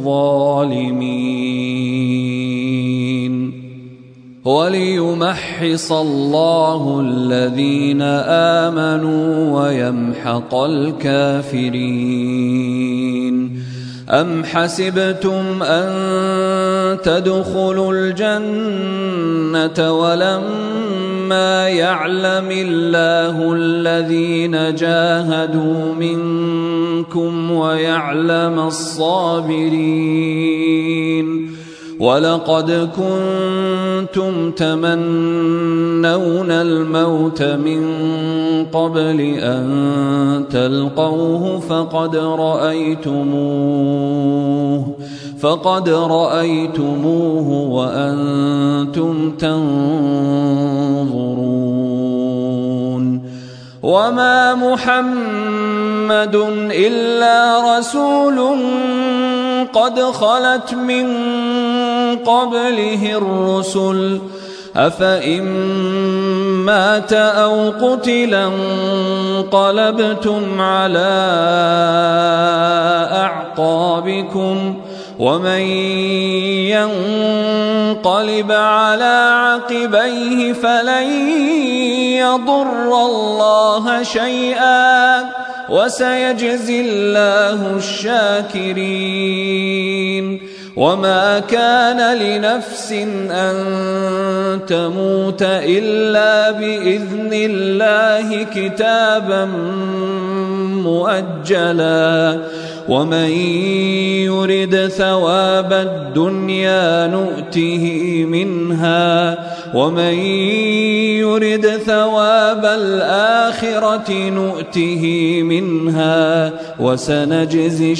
S1: الظالمين. وليمحص الله الذين آمنوا ويمحق الكافرين. أم حسبتم أن تدخلوا الجنة ولما يعلم الله الذين جاهدوا منكم ويعلم الصابرين ولقد كنتم تمنون الموت من قبل أن تلقوه فقد رأيتموه فقد رأيتموه وأنتم تنظرون وما محمد إلا رسول قد خلت من قبله الرسل أفإن مات أو قتلا انقلبتم على أعقابكم ومن ينقلب على عقبيه فلن يضر الله شيئا وسيجزي الله الشاكرين وما كان لنفس أن تموت إلا بإذن الله كتابا مؤجلا ومن يرد ثواب الدنيا نؤته منها ومن يرد ثواب الآخرة نؤته منها وسنجزي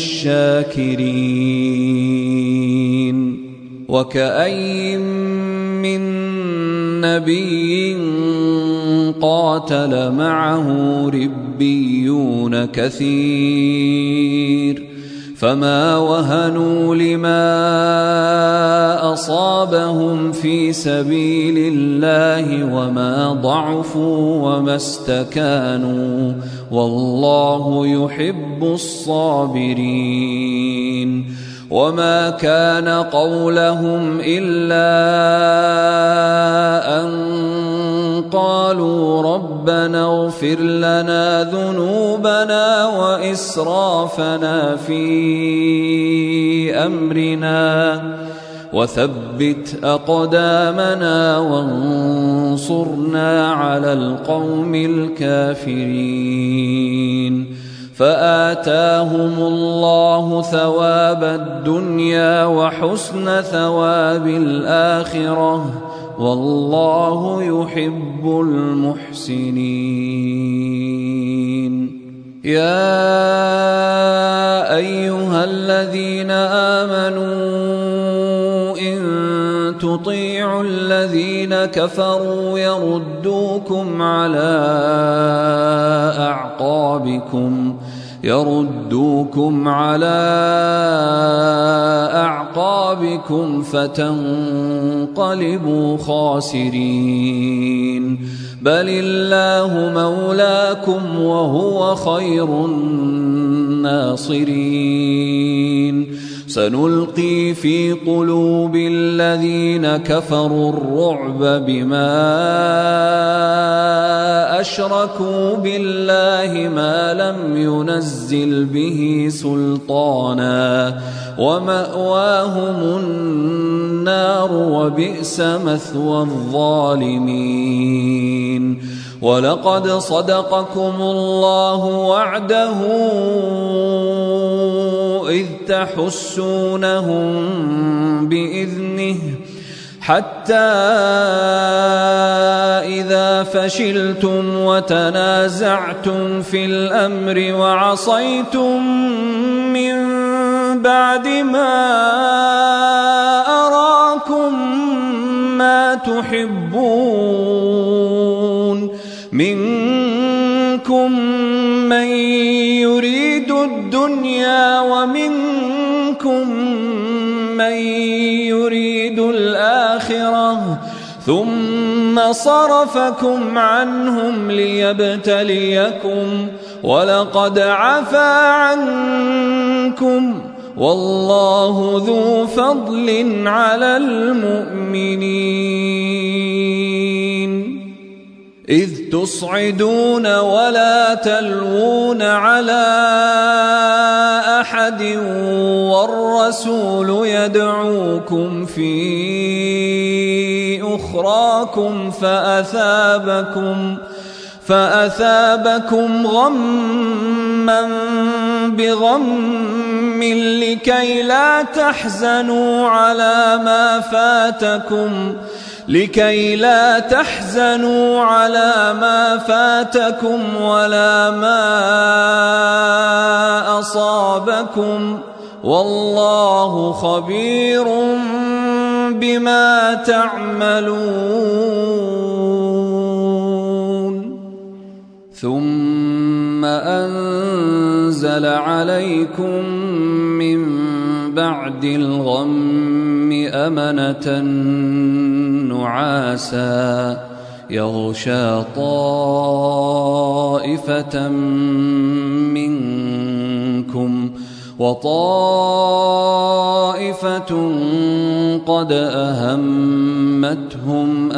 S1: الشاكرين وكأي من نبي قاتل معه ربيون كثير فما وهنوا لما أصابهم في سبيل الله وما ضعفوا وما استكانوا والله يحب الصابرين وما كان قولهم إلا أن قالوا ربنا اغفر لنا ذنوبنا وإسرافنا في أمرنا وثبت أقدامنا وانصرنا على القوم الكافرين فآتاهم الله ثواب الدنيا وحسن ثواب الآخرة والله يحب المحسنين يا أيها الذين آمنوا إن تطيعوا الذين كفروا يردوكم على أعقابكم يردوكم على أعقابكم فتنقلبوا خاسرين بل الله مولاكم وهو خير الناصرين سنلقي في قلوب الذين كفروا الرعب بما أشركوا بالله ما لم ينزل به سلطانا ومأواهم النار وبئس مثوى الظالمين ولقد صدقكم الله وعده إذ تحسونهم بإذنه حتى إذا فشلتم وتنازعتم في الأمر وعصيتم من بعد ما أراكم ما تحبون منكم من يريد الدنيا ومنكم من يريد الآخرة ثم صرفكم عنهم ليبتليكم ولقد عفا عنكم والله ذو فضل على المؤمنين إذ تصعدون ولا تلوون على أحد والرسول يدعوكم في أخراكم فأثابكم فأثابكم غما بغم لكي لا تحزنوا على ما فاتكم لكي لا تحزنوا على ما فاتكم ولا ما أصابكم والله خبير بما تعملون. ثم أنزل عليكم من بعد الغم أمنة نعاسا يغشى طائفة منكم وطائفة قد أهمتهم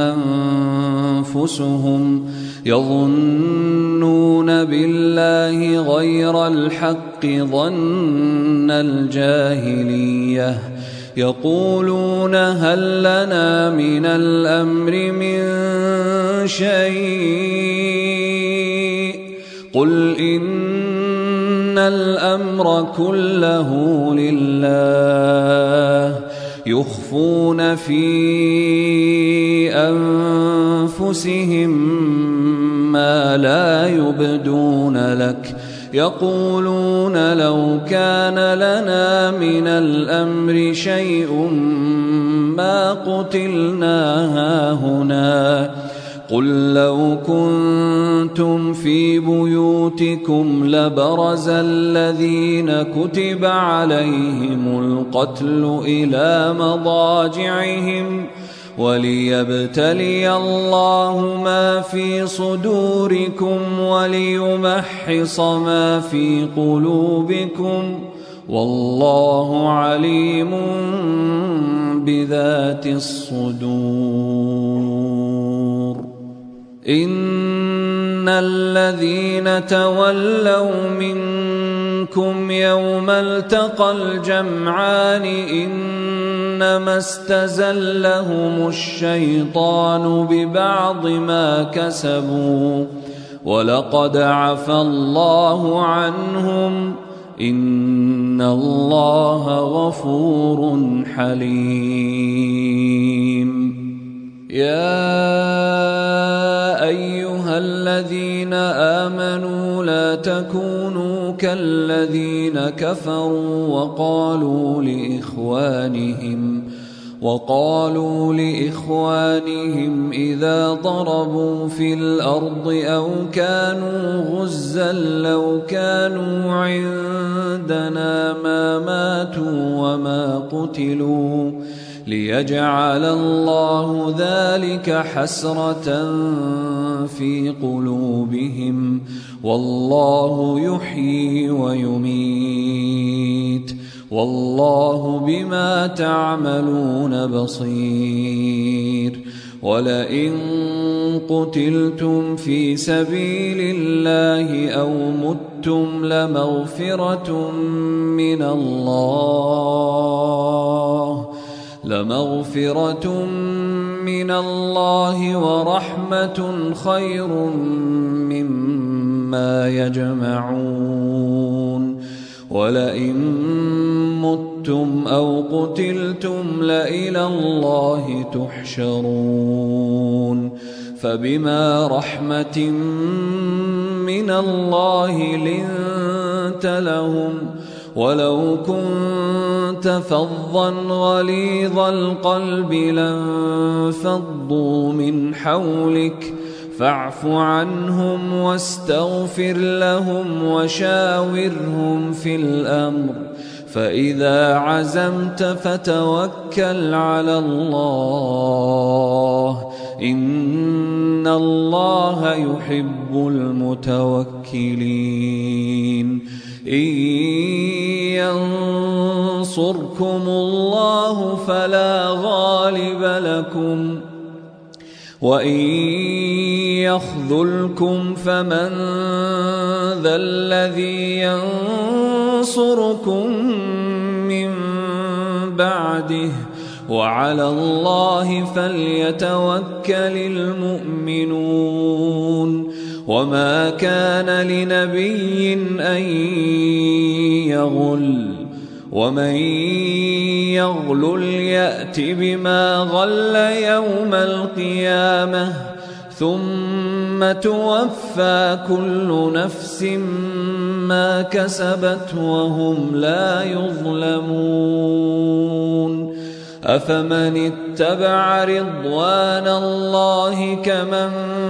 S1: أنفسهم يظنون بالله غير الحق ظن الجاهلية يقولون هل لنا من الأمر من شيء قل إن الأمر كله لله يخفون في أنفسهم ما لا يبدون لك يقولون لو كان لنا من الأمر شيء ما قتلنا هاهنا قل لو كنتم في بيوتكم لبرز الذين كتب عليهم القتل إلى مضاجعهم وليبتلي الله ما في صدوركم وليمحص ما في قلوبكم والله عليم بذات الصدور. إن الذين تولوا منكم يوم التقى الجمعان إنما استزلهم الشيطان ببعض ما كسبوا ولقد عفى الله عنهم إن الله غفور حليم. يا أيها الذين آمنوا لا تكونوا كالذين كفروا وقالوا لإخوانهم وقالوا لإخوانهم إذا ضربوا في الأرض أو كانوا غزا لو كانوا عندنا ما ماتوا وما قتلوا ليجعل الله ذلك حسرة في قلوبهم والله يحيي ويميت والله بما تعملون بصير. ولئن قتلتم في سبيل الله أو متم لمغفرة من الله لمغفرة من الله ورحمة خير مما يجمعون. ولئن متم أو قتلتم لإلى الله تحشرون. فبما رحمة من الله لنت لهم ولو كنت فظا غليظ القلب لانفضوا من حولك فاعف عنهم واستغفر لهم وشاورهم في الأمر فإذا عزمت فتوكل على الله إن الله يحب المتوكلين. إن ينصركم الله فلا غالب لكم وإن يخذلكم فمن ذا الذي ينصركم من بعده وعلى الله فليتوكل المؤمنون. وما كان لنبي أن يغل ومن يغلل يأت بما غل يوم القيامة ثم توفى كل نفس ما كسبت وهم لا يظلمون أفمن اتبع رضوان الله كمن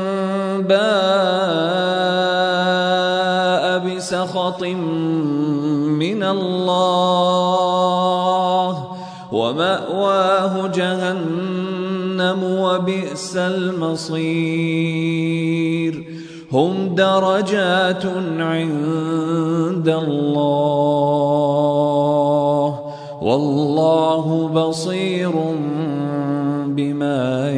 S1: باء بسخط من الله ومأواه جهنم وبئس المصير هم درجات عند الله والله بصير بما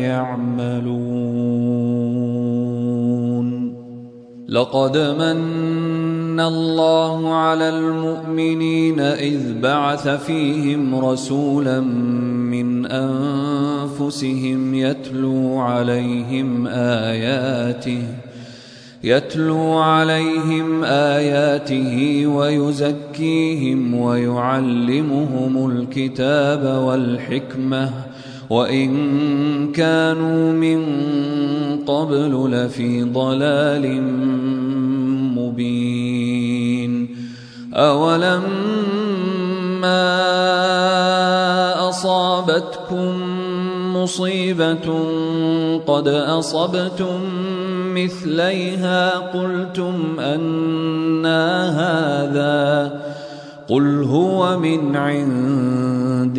S1: يعملون لقد من الله على المؤمنين إذ بعث فيهم رسولا من أنفسهم يتلو عليهم آياته يتلو عليهم آياته ويزكيهم ويعلمهم الكتاب والحكمة وإن كانوا من قبل لفي ضلال مبين أولما أصابتكم مصيبة قد أصبتم مثليها قلتم أنى هذا قل هو من عند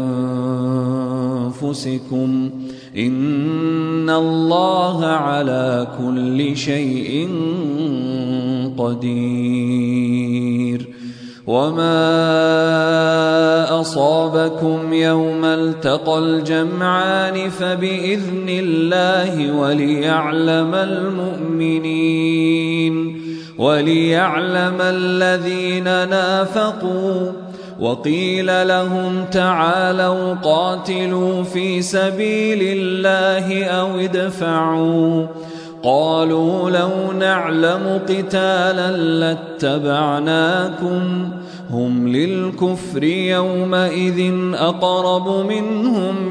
S1: أنفسكم إن الله على كل شيء قدير وما أصابكم يوم التقى الجمعان فبإذن الله وليعلم المؤمنين وليعلم الذين نافقوا وقيل لهم تعالوا قاتلوا في سبيل الله أو ادفعوا قالوا لو نعلم قتالا لاتبعناكم هم للكفر يومئذ أقرب منهم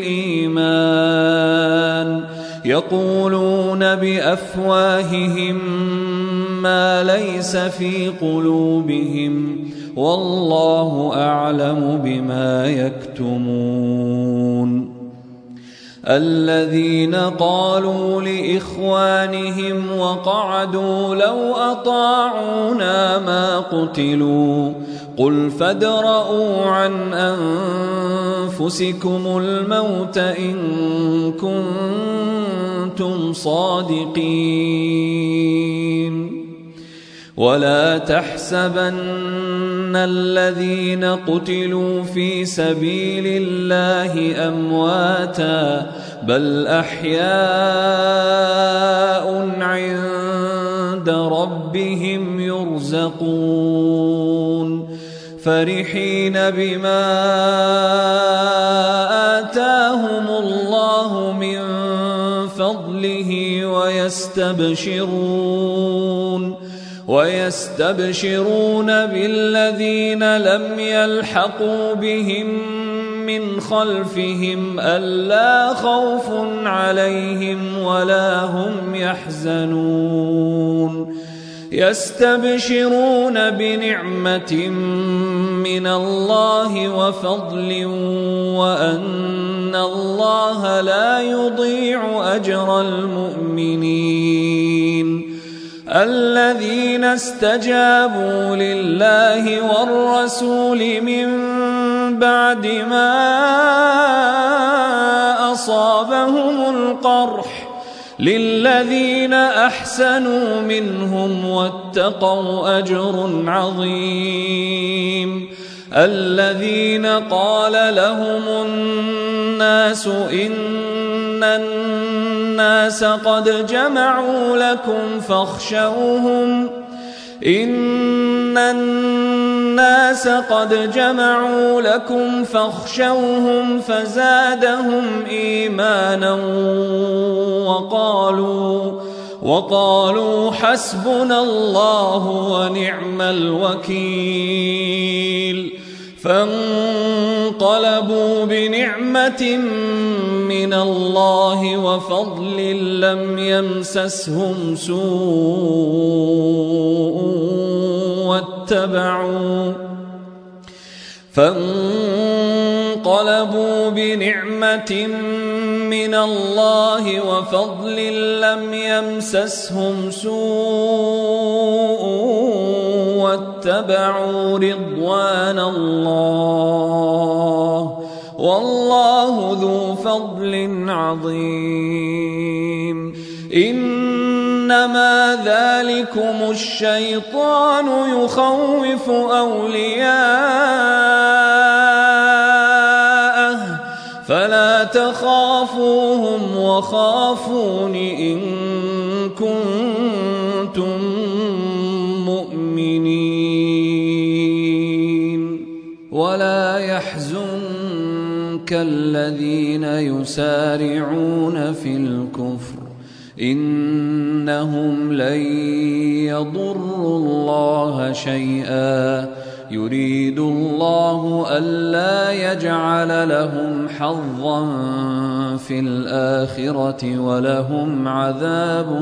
S1: للإيمان يقولون بأفواههم ما ليس في قلوبهم والله أعلم بما يكتمون الذين قالوا لإخوانهم وقعدوا لو أطاعونا ما قتلوا قل فادرءوا عن أنفسكم الموت إن كنتم صادقين ولا تحسبن الذين قتلوا في سبيل الله أمواتا بل أحياء عند ربهم يرزقون فرحين بما آتاهم الله من فضله ويستبشرون ويستبشرون بالذين لم يلحقوا بهم من خلفهم ألا خوف عليهم ولا هم يحزنون يستبشرون بنعمة من الله وفضل وأن الله لا يضيع أجر المؤمنين الذين استجابوا لله والرسول من بعد ما أصابهم القرح للذين أحسنوا منهم واتقوا أجر عظيم الذين قال لهم الناس إن الناس قد جمعوا لكم فاخشوهم إن الناس قد جمعوا لكم فاخشوهم فزادهم إيمانا وقالوا وقالوا حسبنا الله ونعم الوكيل فانقلبوا بنعمة من الله وفضل لم يمسسهم سوء واتبعوا فانقلبوا بنعمة من الله وفضل لم يمسسهم سوء واتبعوا رضوان الله والله ذو فضل عظيم إنما ذلكم الشيطان يخوف أولياءه فلا تخافوهم وخافون إن كنتم مؤمنين ولا يحزنك الذين يسارعون في الكفر إنهم لن يضروا الله شيئا يريد الله ألا يجعل لهم حظا في الآخرة ولهم عذاب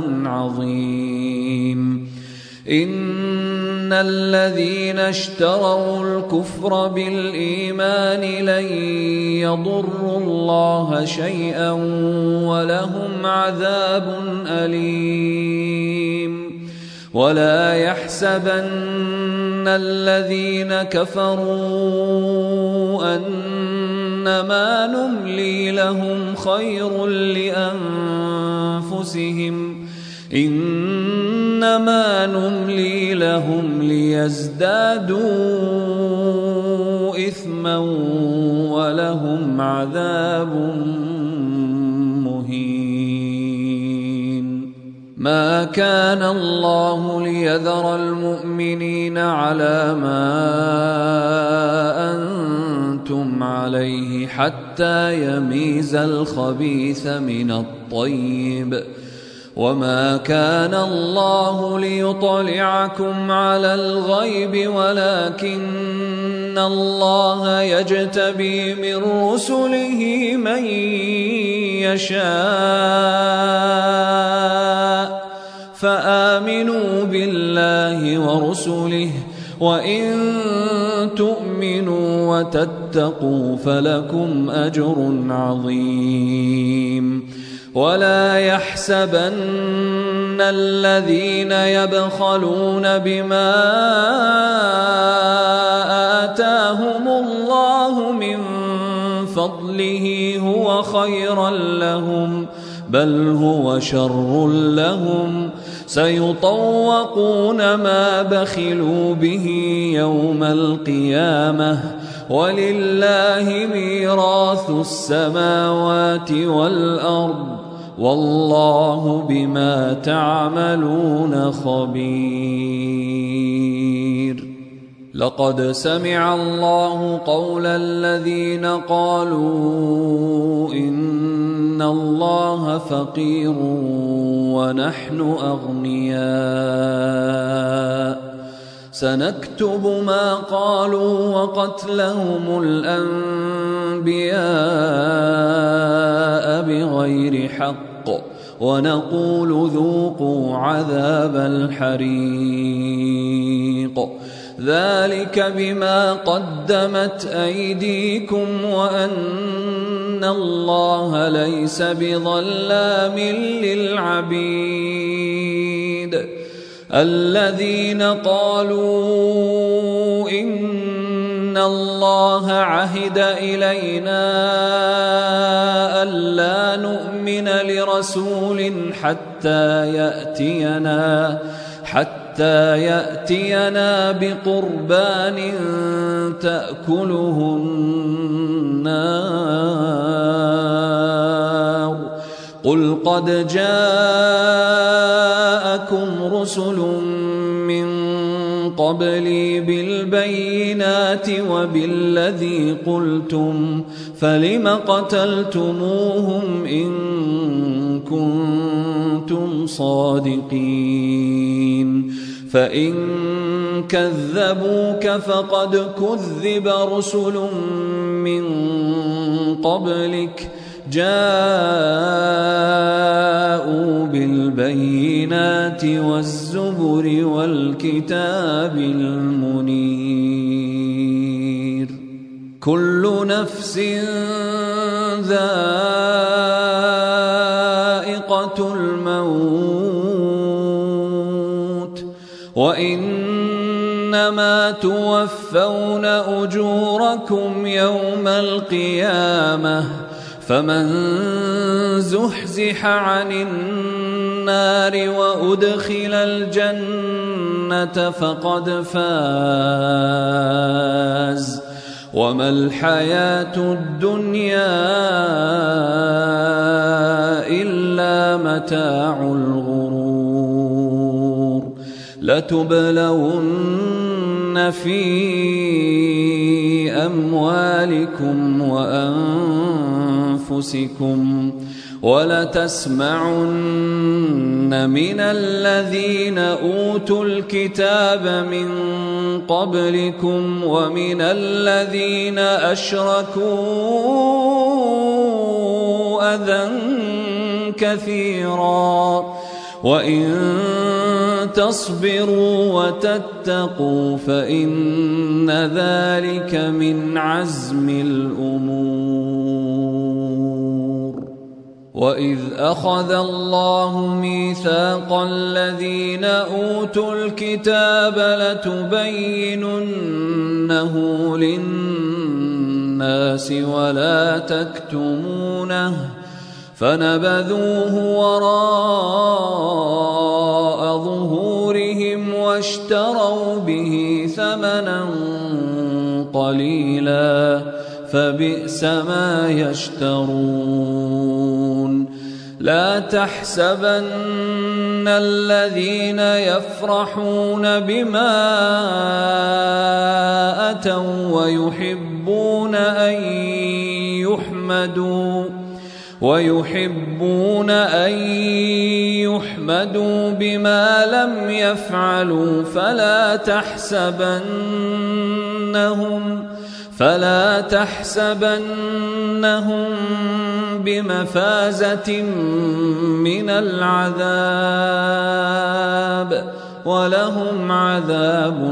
S1: عظيم إن الذين اشتروا الكفر بالإيمان لن يضروا الله شيئا ولهم عذاب أليم ولا يحسبن الذين كفروا أنما نملي لهم خير لأنفسهم إنما نملي لهم ليزدادوا إثما ولهم عذاب مهين ما كان الله ليذر المؤمنين على ما أنتم عليه حتى يميز الخبيث من الطيب وما كان الله ليطلعكم على الغيب ولكن الله يجتبي من رسله من يشاء فآمنوا بالله ورسله وإن تؤمنوا وتتقوا فلكم أجر عظيم ولا يحسبن الذين يبخلون بما آتاهم الله من فضله هو خيرا لهم بل هو شر لهم سيطوقون ما بخلوا به يوم القيامة ولله ميراث السماوات والأرض والله بما تعملون خبير لقد سمع الله قول الذين قالوا إن الله فقير ونحن أغنياء سنكتب ما قالوا وقتلهم الأنبياء بغير حق ونقول ذوقوا عذاب الحريق ذلك بما قدمت أيديكم وأن الله ليس بظلام للعبيد الذين قالوا إن الله عهد إلينا ألا نؤمن لرسول حتى يأتينا حتى يأتينا بقربان تأكله النار قل قد جاءكم رسل من قبلي بالبينات وبالذي قلتم فلم قتلتموهم إن كنتم صادقين فإن كذبوك فقد كذب رسل من قبلك جاءوا بالبينات والزبر والكتاب المنير كل نفس ذائقة الموت وإنما توفون أجوركم يوم القيامة فمن زحزح عن النار وأدخل الجنة فقد فاز وما الحياة الدنيا إلا متاع الغرور لتبلون في أموالكم وأنفسكم ولتسمعن من الذين أوتوا الكتاب من قبلكم ومن الذين أشركوا أذى كثيرا وإن تصبروا وتتقوا فإن ذلك من عزم الأمور وإذ أخذ الله ميثاق الذين أوتوا الكتاب لتبيننه للناس ولا تكتمونه فنبذوه وراء ظهورهم واشتروا به ثمنا قليلا فبئس ما يشترون لا تحسبن الذين يفرحون بما أتوا ويحبون أن يحمدوا ويحبون أن يحمدوا بما لم يفعلوا فلا تحسبنهم فلا تحسبنهم بمفازة من العذاب ولهم عذاب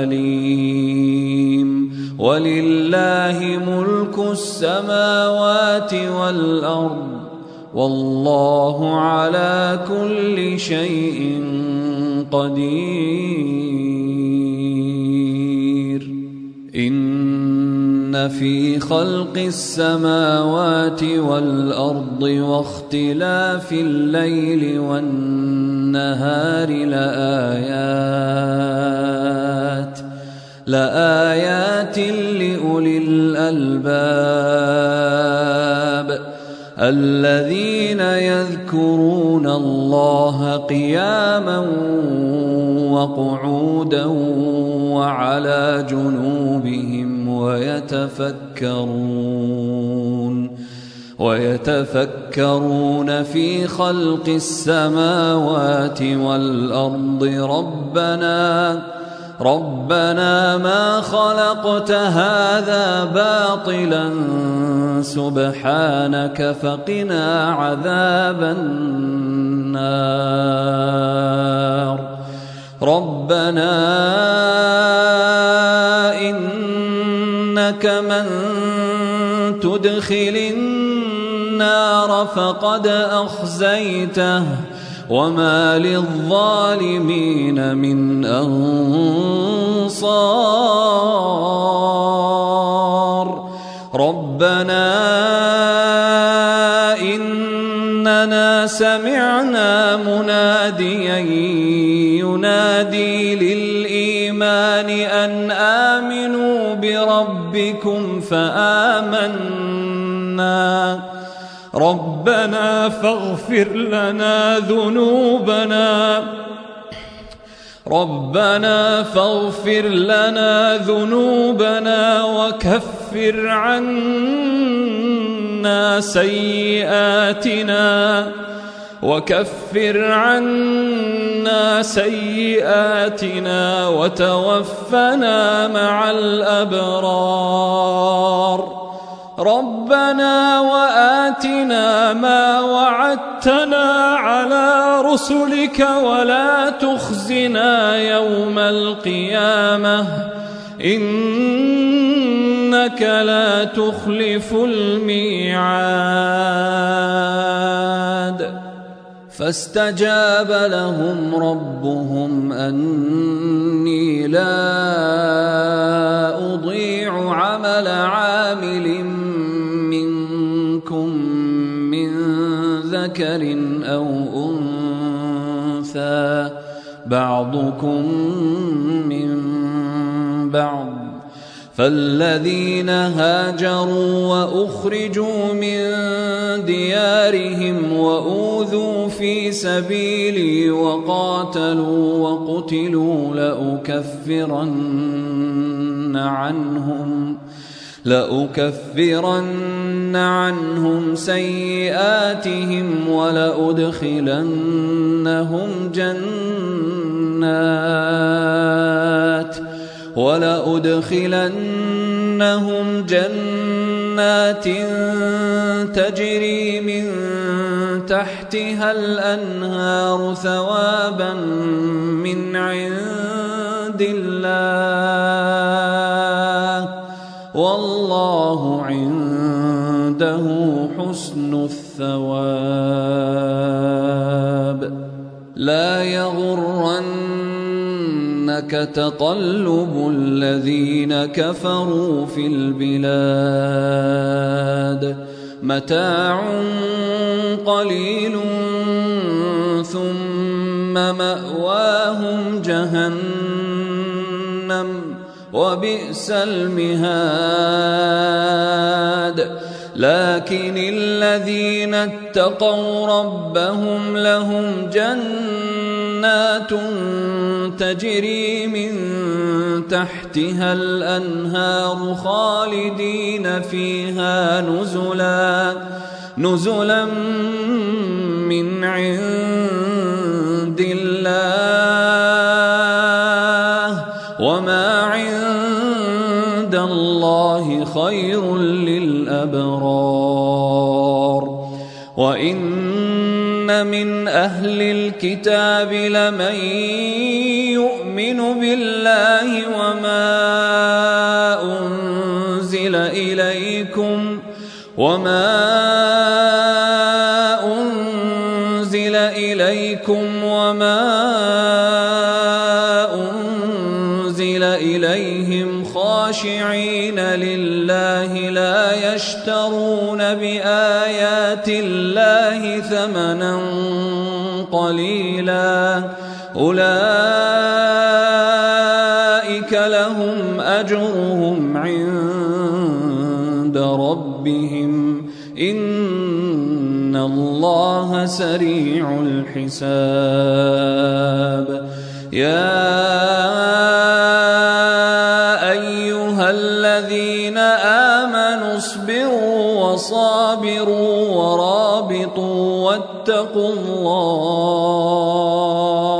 S1: أليم ولله ملك السماوات والأرض والله على كل شيء قدير إن في خلق السماوات والأرض واختلاف الليل والنهار لآيات لآيات لأولي الألباب الذين يذكرون الله قياما وقعودا وعلى جنوبهم ويتفكرون ويتفكرون في خلق السماوات والأرض ربنا ربنا ما خلقت هذا باطلا سبحانك فقنا عذاب النار ربنا إنك من تدخل النار فقد أخزيته وما للظالمين من أنصار ربنا إننا سمعنا مناديا ينادي للإيمان أن آمنوا بربكم فآمنا ربنا فاغفر لنا ذنوبنا ربنا فاغفر لنا ذنوبنا وكفر عنا سيئاتنا وكفر عنا سيئاتنا وتوفنا مع الأبرار ربنا وآتنا ما وعدتنا على رسلك ولا تخزنا يوم القيامة إنك لا تخلف الميعاد فاستجاب لهم ربهم أني لا أضيع عمل عامل منكم من ذكر أو أنثى بعضكم من بعض فالذين هاجروا وأخرجوا من ديارهم وأوذوا في سبيلي وقاتلوا وقتلوا لأكفرن عنهم لأكفرن عنهم سيئاتهم ولأدخلنهم جنات ولأدخلنهم جنات تجري من تحتها الأنهار ثوابا من عند الله والله عنده حسن الثواب لا يغرنك تقلب الذين كفروا في البلاد متاع قليل ثم مأواهم جهنم وبئس المهاد لكن الذين اتقوا ربهم لهم جنات تجري من تحتها الأنهار خالدين فيها نزلا نزلا من عند الله وما عند الله خير للأبرار وإن من أهل الكتاب لمن يؤمن بالله وما أنزل إليكم وما أنزل إليكم وما أنزل إليهم خاشعين لله لا يشترون بآيات الله ثمنا قليلا أولئك لهم أجرهم عند ربهم إن الله سريع الحساب يا أيها الذين آمنوا اصبروا وصابروا ورابطوا واتقوا الله